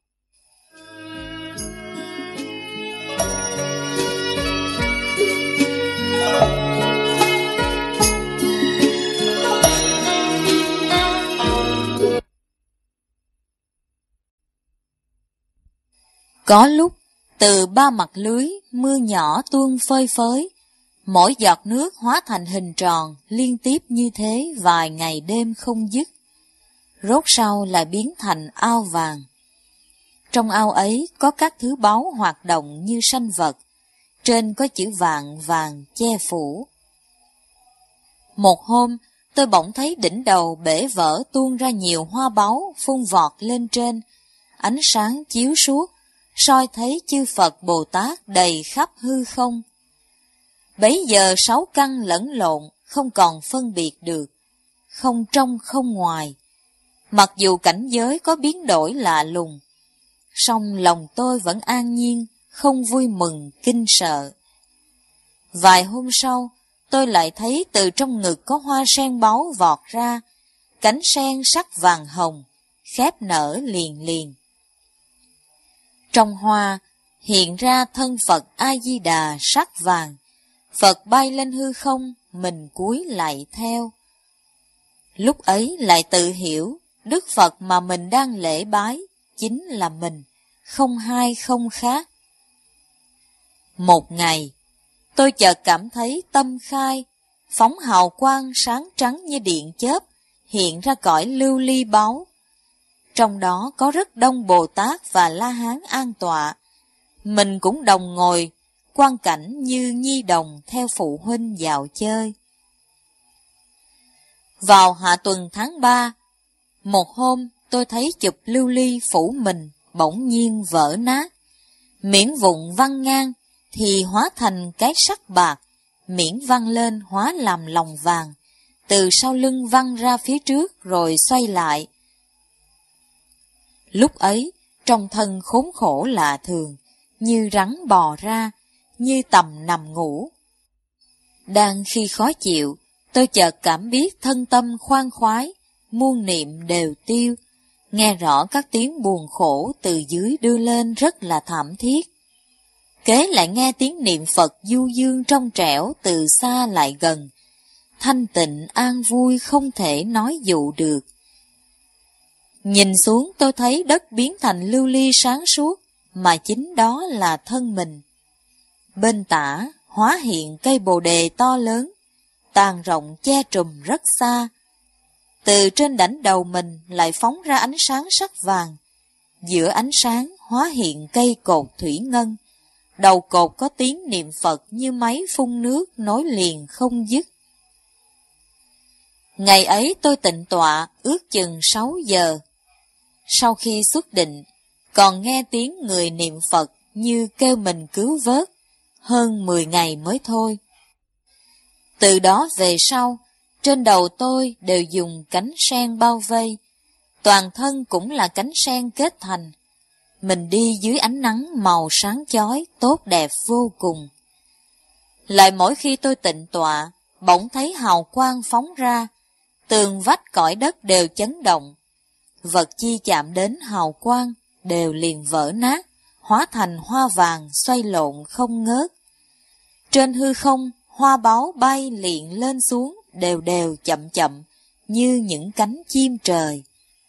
Có lúc, từ ba mặt lưới, mưa nhỏ tuôn phơi phới, mỗi giọt nước hóa thành hình tròn, liên tiếp như thế vài ngày đêm không dứt. Rốt sau lại biến thành ao vàng. Trong ao ấy có các thứ báu hoạt động như sanh vật, trên có chữ vạn vàng che phủ. Một hôm, tôi bỗng thấy đỉnh đầu bể vỡ tuôn ra nhiều hoa báu phun vọt lên trên, ánh sáng chiếu suốt, soi thấy chư Phật Bồ Tát đầy khắp hư không. Bấy giờ sáu căn lẫn lộn, không còn phân biệt được, không trong không ngoài. Mặc dù cảnh giới có biến đổi lạ lùng, song lòng tôi vẫn an nhiên, không vui mừng, kinh sợ. Vài hôm sau, tôi lại thấy từ trong ngực có hoa sen báu vọt ra, cánh sen sắc vàng hồng, khép nở liền liền. Trong hoa, hiện ra thân Phật A-di-đà sắc vàng, Phật bay lên hư không, mình cúi lạy theo. Lúc ấy lại tự hiểu, Đức Phật mà mình đang lễ bái, chính là mình, không hai không khác. Một ngày, tôi chợt cảm thấy tâm khai, phóng hào quang sáng trắng như điện chớp, hiện ra cõi lưu ly báu. Trong đó có rất đông Bồ Tát và La Hán an tọa. Mình cũng đồng ngồi, quan cảnh như nhi đồng theo phụ huynh dạo chơi. Vào hạ tuần tháng ba, một hôm tôi thấy chụp lưu ly phủ mình bỗng nhiên vỡ nát. Miễn vụn văng ngang thì hóa thành cái sắc bạc, miễn văng lên hóa làm lòng vàng, từ sau lưng văng ra phía trước rồi xoay lại. Lúc ấy, trong thân khốn khổ lạ thường, như rắn bò ra, như tầm nằm ngủ. Đang khi khó chịu, tôi chợt cảm biết thân tâm khoan khoái, muôn niệm đều tiêu, nghe rõ các tiếng buồn khổ từ dưới đưa lên rất là thảm thiết. Kế lại nghe tiếng niệm Phật du dương trong trẻo từ xa lại gần, thanh tịnh an vui không thể nói dụ được. Nhìn xuống tôi thấy đất biến thành lưu ly sáng suốt, mà chính đó là thân mình. Bên tả hóa hiện cây bồ đề to lớn, tàn rộng che trùm rất xa. Từ trên đảnh đầu mình lại phóng ra ánh sáng sắc vàng. Giữa ánh sáng hóa hiện cây cột thủy ngân. Đầu cột có tiếng niệm Phật như máy phun nước nối liền không dứt. Ngày ấy tôi tịnh tọa ước chừng sáu giờ. Sau khi xuất định, còn nghe tiếng người niệm Phật như kêu mình cứu vớt, hơn mười ngày mới thôi. Từ đó về sau, trên đầu tôi đều dùng cánh sen bao vây, toàn thân cũng là cánh sen kết thành. Mình đi dưới ánh nắng màu sáng chói, tốt đẹp vô cùng. Lại mỗi khi tôi tịnh tọa, bỗng thấy hào quang phóng ra, tường vách cõi đất đều chấn động. Vật chi chạm đến hào quang đều liền vỡ nát, hóa thành hoa vàng xoay lộn không ngớt. Trên hư không, hoa báu bay liền lên xuống đều đều chậm chậm, như những cánh chim trời.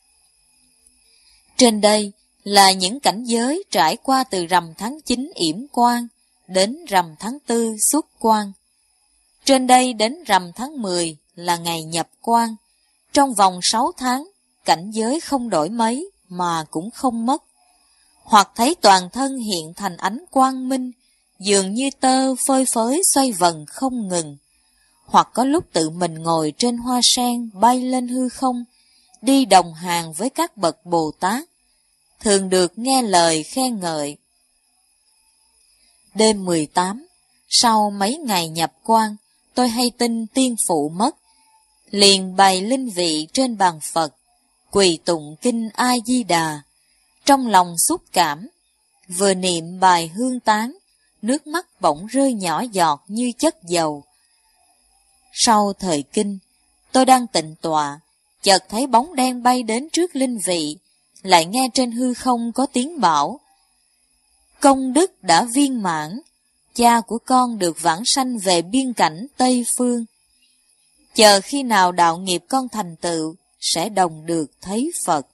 Trên đây là những cảnh giới trải qua từ rằm tháng chín yểm quan đến rằm tháng tư xuất quan. Trên đây đến rằm tháng mười là ngày nhập quan. Trong vòng sáu tháng, cảnh giới không đổi mấy mà cũng không mất. Hoặc thấy toàn thân hiện thành ánh quang minh, dường như tơ phơi phới xoay vần không ngừng. Hoặc có lúc tự mình ngồi trên hoa sen bay lên hư không, đi đồng hàng với các bậc Bồ Tát, thường được nghe lời khen ngợi. Đêm mười tám, sau mấy ngày nhập quan, tôi hay tin tiên phụ mất, liền bày linh vị trên bàn Phật, quỳ tụng kinh A Di Đà, trong lòng xúc cảm, vừa niệm bài hương tán, nước mắt bỗng rơi nhỏ giọt như chất dầu. Sau thời kinh, tôi đang tịnh tọa, chợt thấy bóng đen bay đến trước linh vị, lại nghe trên hư không có tiếng bảo: công đức đã viên mãn, cha của con được vãng sanh về biên cảnh Tây Phương. Chờ khi nào đạo nghiệp con thành tựu, sẽ đồng được thấy Phật.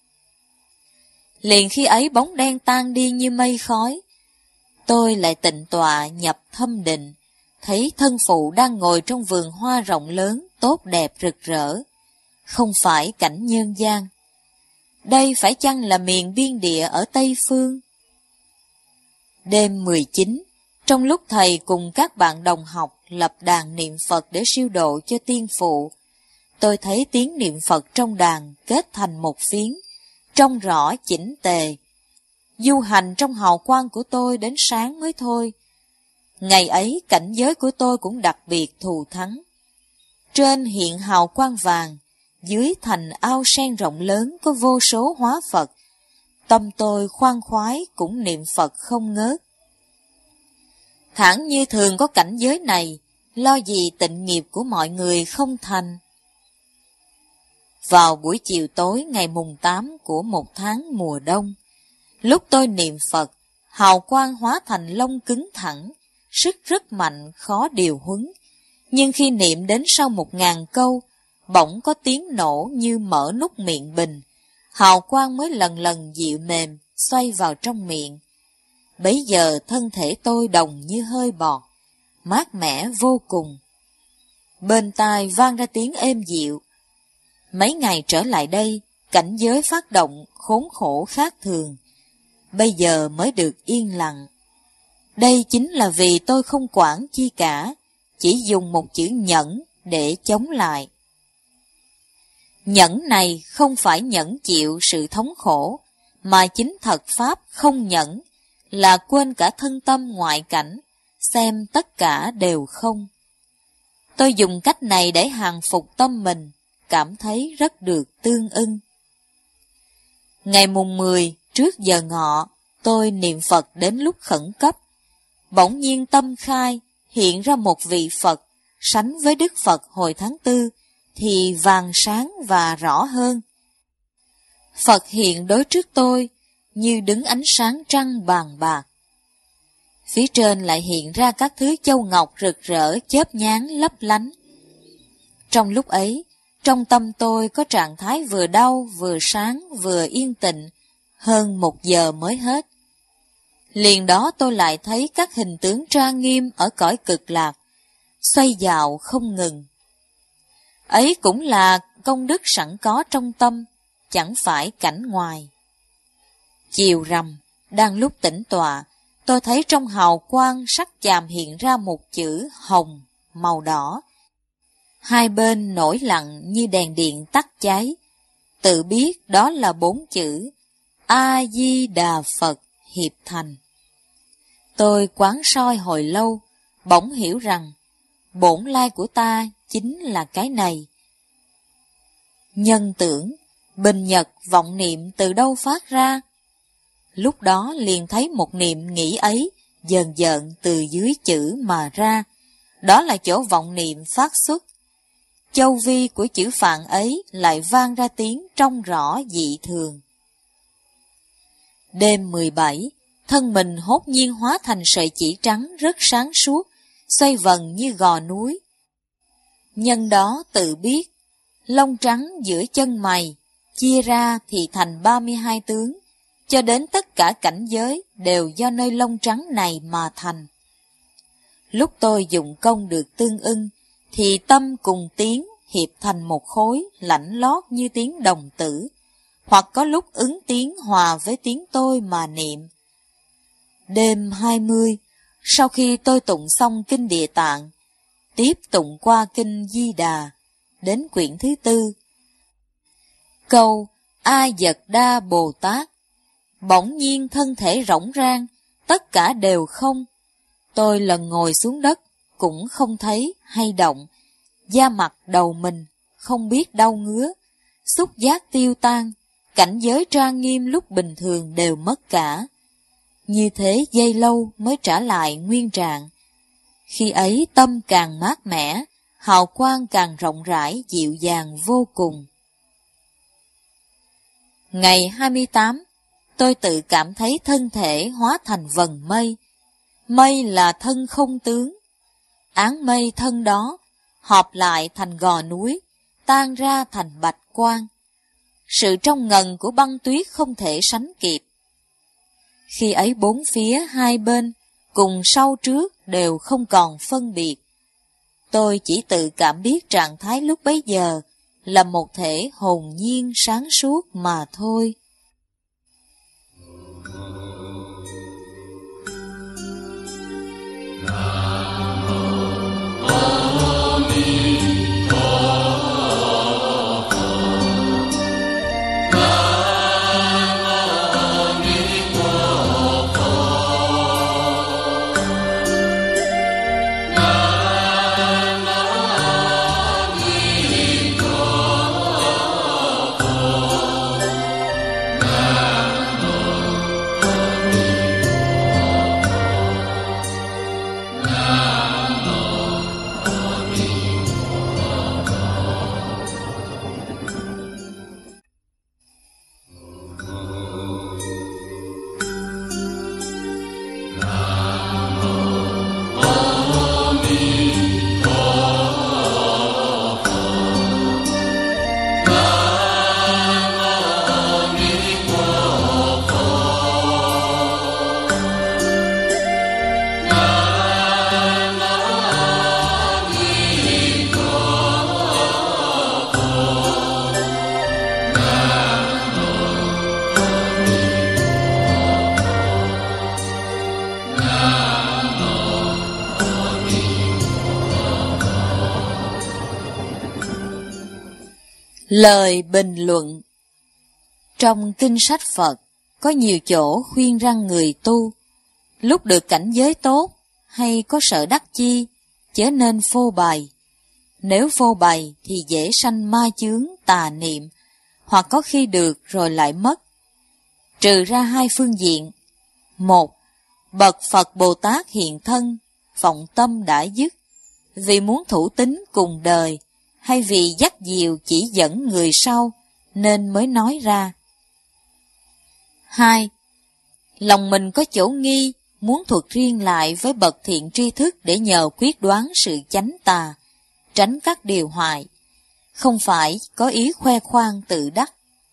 Liền khi ấy bóng đen tan đi như mây khói. Tôi lại tịnh tọa nhập thâm định, thấy thân phụ đang ngồi trong vườn hoa rộng lớn, tốt đẹp rực rỡ. Không phải cảnh nhân gian. Đây phải chăng là miền biên địa ở Tây Phương? Đêm mười chín, trong lúc thầy cùng các bạn đồng học lập đàn niệm Phật để siêu độ cho tiên phụ, tôi thấy tiếng niệm Phật trong đàn kết thành một phiến, trông rõ chỉnh tề. Du hành trong hào quang của tôi đến sáng mới thôi. Ngày ấy cảnh giới của tôi cũng đặc biệt thù thắng. Trên hiện hào quang vàng, dưới thành ao sen rộng lớn có vô số hóa Phật. Tâm tôi khoan khoái cũng niệm Phật không ngớt. Thẳng như thường có cảnh giới này, lo gì tịnh nghiệp của mọi người không thành. Vào buổi chiều tối ngày mùng tám của một tháng mùa đông, lúc tôi niệm Phật, hào quang hóa thành lông cứng thẳng, sức rất mạnh khó điều huấn. Nhưng khi niệm đến sau một ngàn câu, bỗng có tiếng nổ như mở nút miệng bình, hào quang mới lần lần dịu mềm, xoay vào trong miệng. Bấy giờ thân thể tôi đồng như hơi bọt, mát mẻ vô cùng. Bên tai vang ra tiếng êm dịu. Mấy ngày trở lại đây, cảnh giới phát động khốn khổ khác thường. Bây giờ mới được yên lặng. Đây chính là vì tôi không quản chi cả, chỉ dùng một chữ nhẫn để chống lại. Nhẫn này không phải nhẫn chịu sự thống khổ, mà chính thật pháp không nhẫn, là quên cả thân tâm ngoại cảnh, xem tất cả đều không. Tôi dùng cách này để hàng phục tâm mình, cảm thấy rất được tương ưng. Ngày mùng mười, trước giờ ngọ, tôi niệm Phật đến lúc khẩn cấp. Bỗng nhiên tâm khai, hiện ra một vị Phật, sánh với Đức Phật hồi tháng tư, thì vàng sáng và rõ hơn. Phật hiện đối trước tôi, như đứng ánh sáng trăng bàn bạc. Phía trên lại hiện ra các thứ châu ngọc rực rỡ chớp nháng lấp lánh. Trong lúc ấy, trong tâm tôi có trạng thái vừa đau, vừa sáng, vừa yên tịnh, hơn một giờ mới hết. Liền đó tôi lại thấy các hình tướng trang nghiêm ở cõi cực lạc, xoay dạo không ngừng. Ấy cũng là công đức sẵn có trong tâm, chẳng phải cảnh ngoài. Chiều rằm, đang lúc tĩnh tọa, tôi thấy trong hào quang sắc chàm hiện ra một chữ hồng, màu đỏ. Hai bên nổi lặng như đèn điện tắt cháy. Tự biết đó là bốn chữ A-di-đà Phật hiệp thành. Tôi quán soi hồi lâu, bỗng hiểu rằng bổn lai của ta chính là cái này. Nhân tưởng, bình nhật, vọng niệm từ đâu phát ra? Lúc đó liền thấy một niệm nghĩ ấy dần dần từ dưới chữ mà ra. Đó là chỗ vọng niệm phát xuất. Châu vi của chữ phạn ấy lại vang ra tiếng trong rõ dị thường. Đêm mười bảy, thân mình hốt nhiên hóa thành sợi chỉ trắng rất sáng suốt, xoay vần như gò núi. Nhân đó tự biết, lông trắng giữa chân mày, chia ra thì thành ba mươi hai tướng, cho đến tất cả cảnh giới đều do nơi lông trắng này mà thành. Lúc tôi dụng công được tương ưng, thì tâm cùng tiếng hiệp thành một khối lạnh lót như tiếng đồng tử, hoặc có lúc ứng tiếng hòa với tiếng tôi mà niệm. Đêm hai mươi, sau khi tôi tụng xong kinh Địa Tạng, tiếp tụng qua kinh Di Đà, đến quyển thứ tư. Câu A Dật Đa Bồ Tát, bỗng nhiên thân thể rỗng rang, tất cả đều không. Tôi lần ngồi xuống đất, cũng không thấy hay động, da mặt đầu mình, không biết đau ngứa, xúc giác tiêu tan, cảnh giới trang nghiêm lúc bình thường đều mất cả. Như thế giây lâu mới trả lại nguyên trạng. Khi ấy tâm càng mát mẻ, hào quang càng rộng rãi dịu dàng vô cùng. Ngày hai mươi tám, tôi tự cảm thấy thân thể hóa thành vầng mây. Mây là thân không tướng. Áng mây thân đó, họp lại thành gò núi, tan ra thành bạch quang. Sự trong ngần của băng tuyết không thể sánh kịp. Khi ấy bốn phía hai bên, cùng sau trước đều không còn phân biệt. Tôi chỉ tự cảm biết trạng thái lúc bấy giờ là một thể hồn nhiên sáng suốt mà thôi. Lời bình luận. Trong kinh sách Phật, có nhiều chỗ khuyên răn người tu, lúc được cảnh giới tốt, hay có sợ đắc chi, chớ nên phô bày. Nếu phô bày thì dễ sanh ma chướng, tà niệm, hoặc có khi được rồi lại mất. Trừ ra hai phương diện. Một, bậc Phật Bồ Tát hiện thân, vọng tâm đã dứt, vì muốn thủ tín cùng đời, hay vì dắt dìu chỉ dẫn người sau, nên mới nói ra. Hai, lòng mình có chỗ nghi, muốn thuật riêng lại với bậc thiện tri thức để nhờ quyết đoán sự chánh tà, tránh các điều hoại, không phải có ý khoe khoang tự đắc.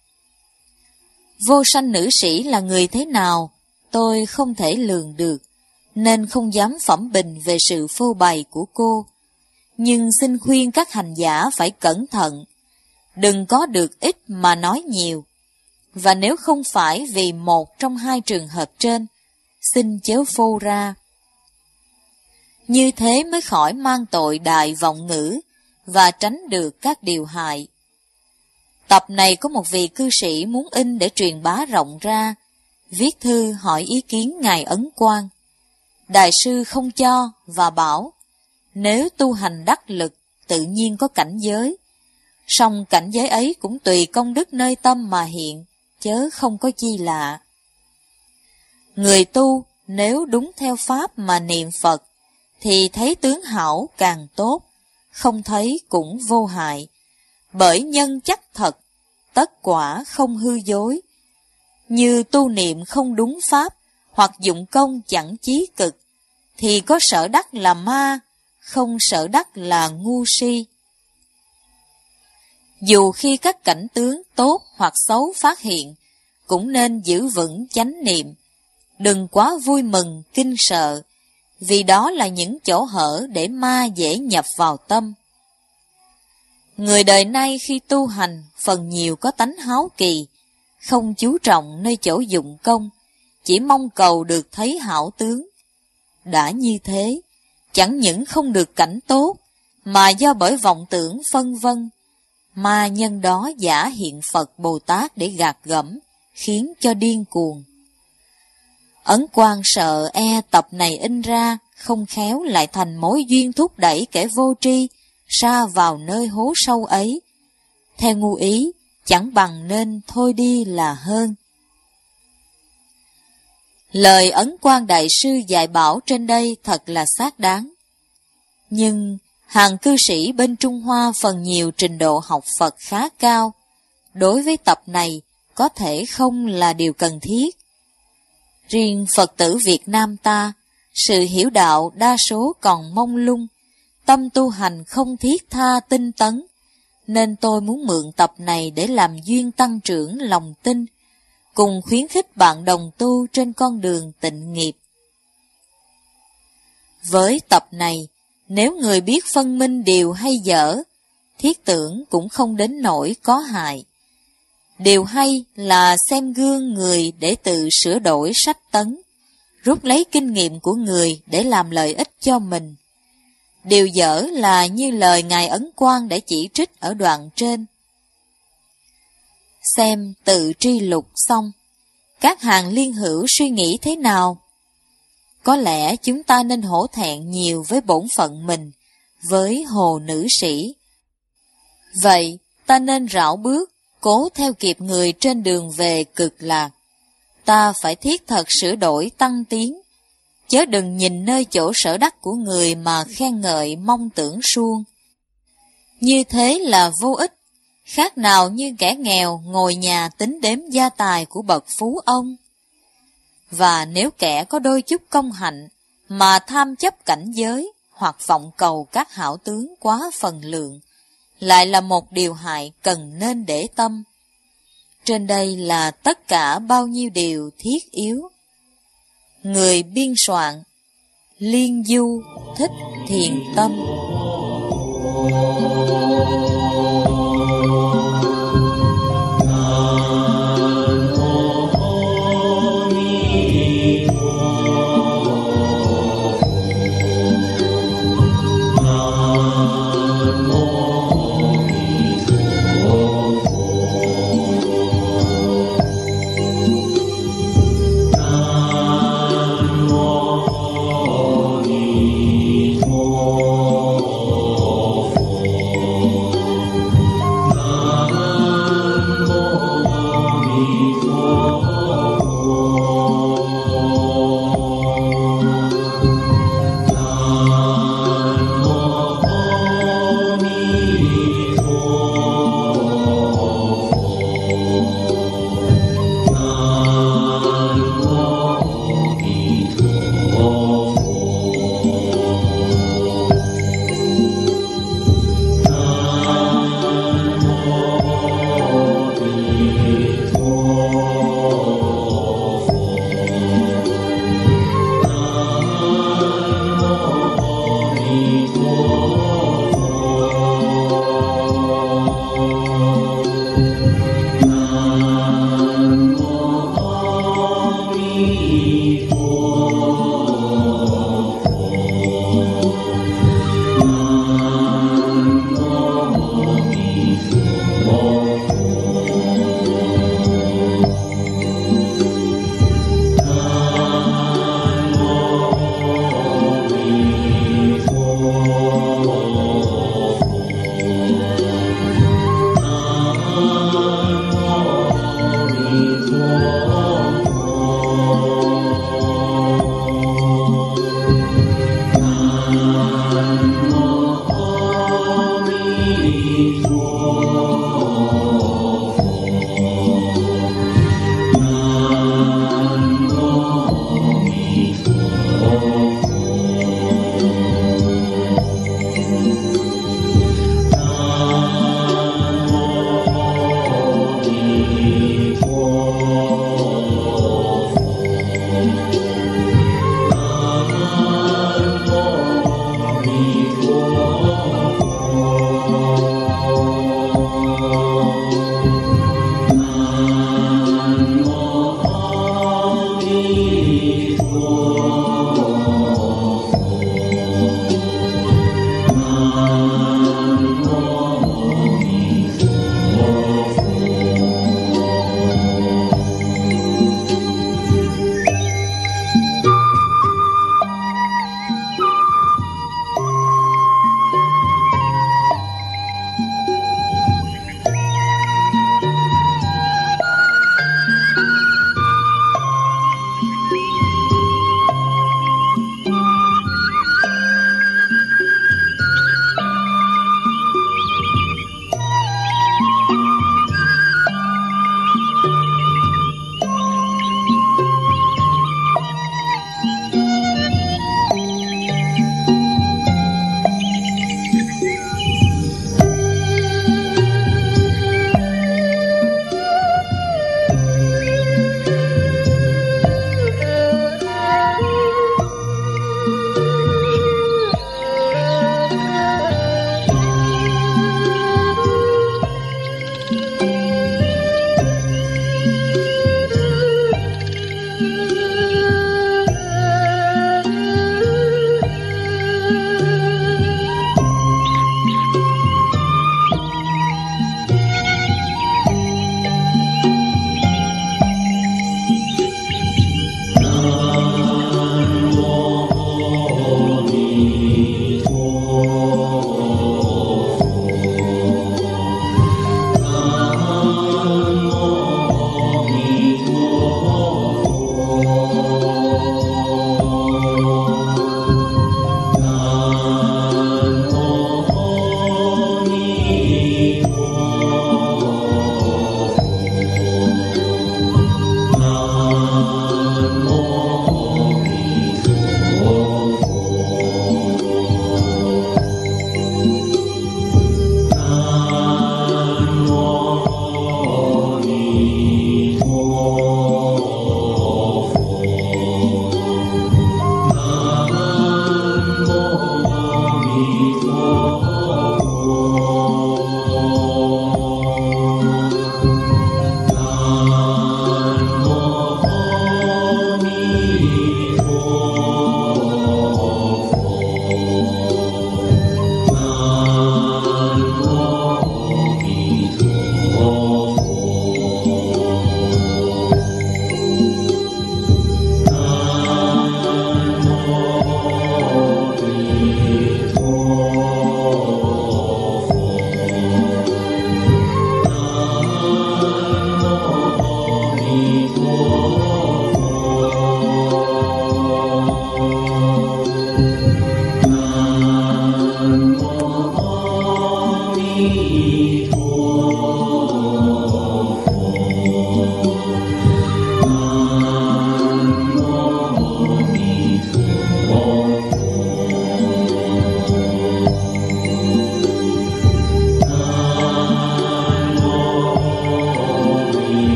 Vô sanh nữ sĩ là người thế nào, tôi không thể lường được, nên không dám phẩm bình về sự phô bày của cô. Nhưng xin khuyên các hành giả phải cẩn thận, đừng có được ít mà nói nhiều. Và nếu không phải vì một trong hai trường hợp trên, xin chớ phô ra. Như thế mới khỏi mang tội đại vọng ngữ và tránh được các điều hại. Tập này có một vị cư sĩ muốn in để truyền bá rộng ra, viết thư hỏi ý kiến Ngài Ấn Quang. Đại sư không cho và bảo, nếu tu hành đắc lực, tự nhiên có cảnh giới. Song cảnh giới ấy cũng tùy công đức nơi tâm mà hiện, chớ không có chi lạ. Người tu, nếu đúng theo pháp mà niệm Phật, thì thấy tướng hảo càng tốt, không thấy cũng vô hại. Bởi nhân chắc thật, tất quả không hư dối. Như tu niệm không đúng pháp, hoặc dụng công chẳng chí cực, thì có sở đắc là ma, không sở đắc là ngu si. Dù khi các cảnh tướng tốt hoặc xấu phát hiện, cũng nên giữ vững chánh niệm, đừng quá vui mừng, kinh sợ, vì đó là những chỗ hở để ma dễ nhập vào tâm. Người đời nay khi tu hành, phần nhiều có tánh háo kỳ, không chú trọng nơi chỗ dụng công, chỉ mong cầu được thấy hảo tướng. Đã như thế, chẳng những không được cảnh tốt, mà do bởi vọng tưởng phân vân, ma nhân đó giả hiện Phật Bồ Tát để gạt gẫm, khiến cho điên cuồng. Ấn Quang sợ e tập này in ra, không khéo lại thành mối duyên thúc đẩy kẻ vô tri sa vào nơi hố sâu ấy. Theo ngu ý, chẳng bằng nên thôi đi là hơn. Lời Ấn Quang Đại Sư dạy bảo trên đây thật là xác đáng. Nhưng hàng cư sĩ bên Trung Hoa phần nhiều trình độ học Phật khá cao, đối với tập này có thể không là điều cần thiết. Riêng Phật tử Việt Nam ta, sự hiểu đạo đa số còn mông lung, tâm tu hành không thiết tha tinh tấn, nên tôi muốn mượn tập này để làm duyên tăng trưởng lòng tin, cùng khuyến khích bạn đồng tu trên con đường tịnh nghiệp. Với tập này, nếu người biết phân minh điều hay dở, thiết tưởng cũng không đến nỗi có hại. Điều hay là xem gương người để tự sửa đổi sách tấn, rút lấy kinh nghiệm của người để làm lợi ích cho mình. Điều dở là như lời Ngài Ấn Quang đã chỉ trích ở đoạn trên. Xem tự tri lục xong, các hàng liên hữu suy nghĩ thế nào? Có lẽ chúng ta nên hổ thẹn nhiều với bổn phận mình, với hồ nữ sĩ. Vậy, ta nên rảo bước, cố theo kịp người trên đường về cực lạc. Ta phải thiết thật sửa đổi tăng tiến, chớ đừng nhìn nơi chỗ sở đắc của người mà khen ngợi mong tưởng suông. Như thế là vô ích, khác nào như kẻ nghèo ngồi nhà tính đếm gia tài của bậc phú ông. Và nếu kẻ có đôi chút công hạnh mà tham chấp cảnh giới hoặc vọng cầu các hảo tướng quá phần lượng, lại là một điều hại cần nên để tâm. Trên đây là tất cả bao nhiêu điều thiết yếu. Người biên soạn Liên Du Thích Thiền Tâm.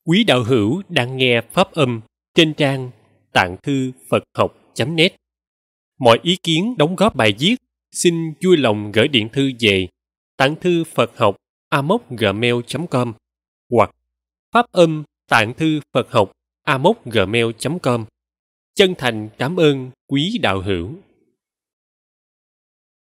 Quý đạo hữu đang nghe pháp âm trên trang tạng thư Phật học chấm net. Mọi ý kiến đóng góp bài viết xin vui lòng gửi điện thư về tạng thư Phật học a m o c gmail chấm com hoặc pháp âm tạng thư Phật học a m o c gmail chấm com. Chân thành cảm ơn quý đạo hữu.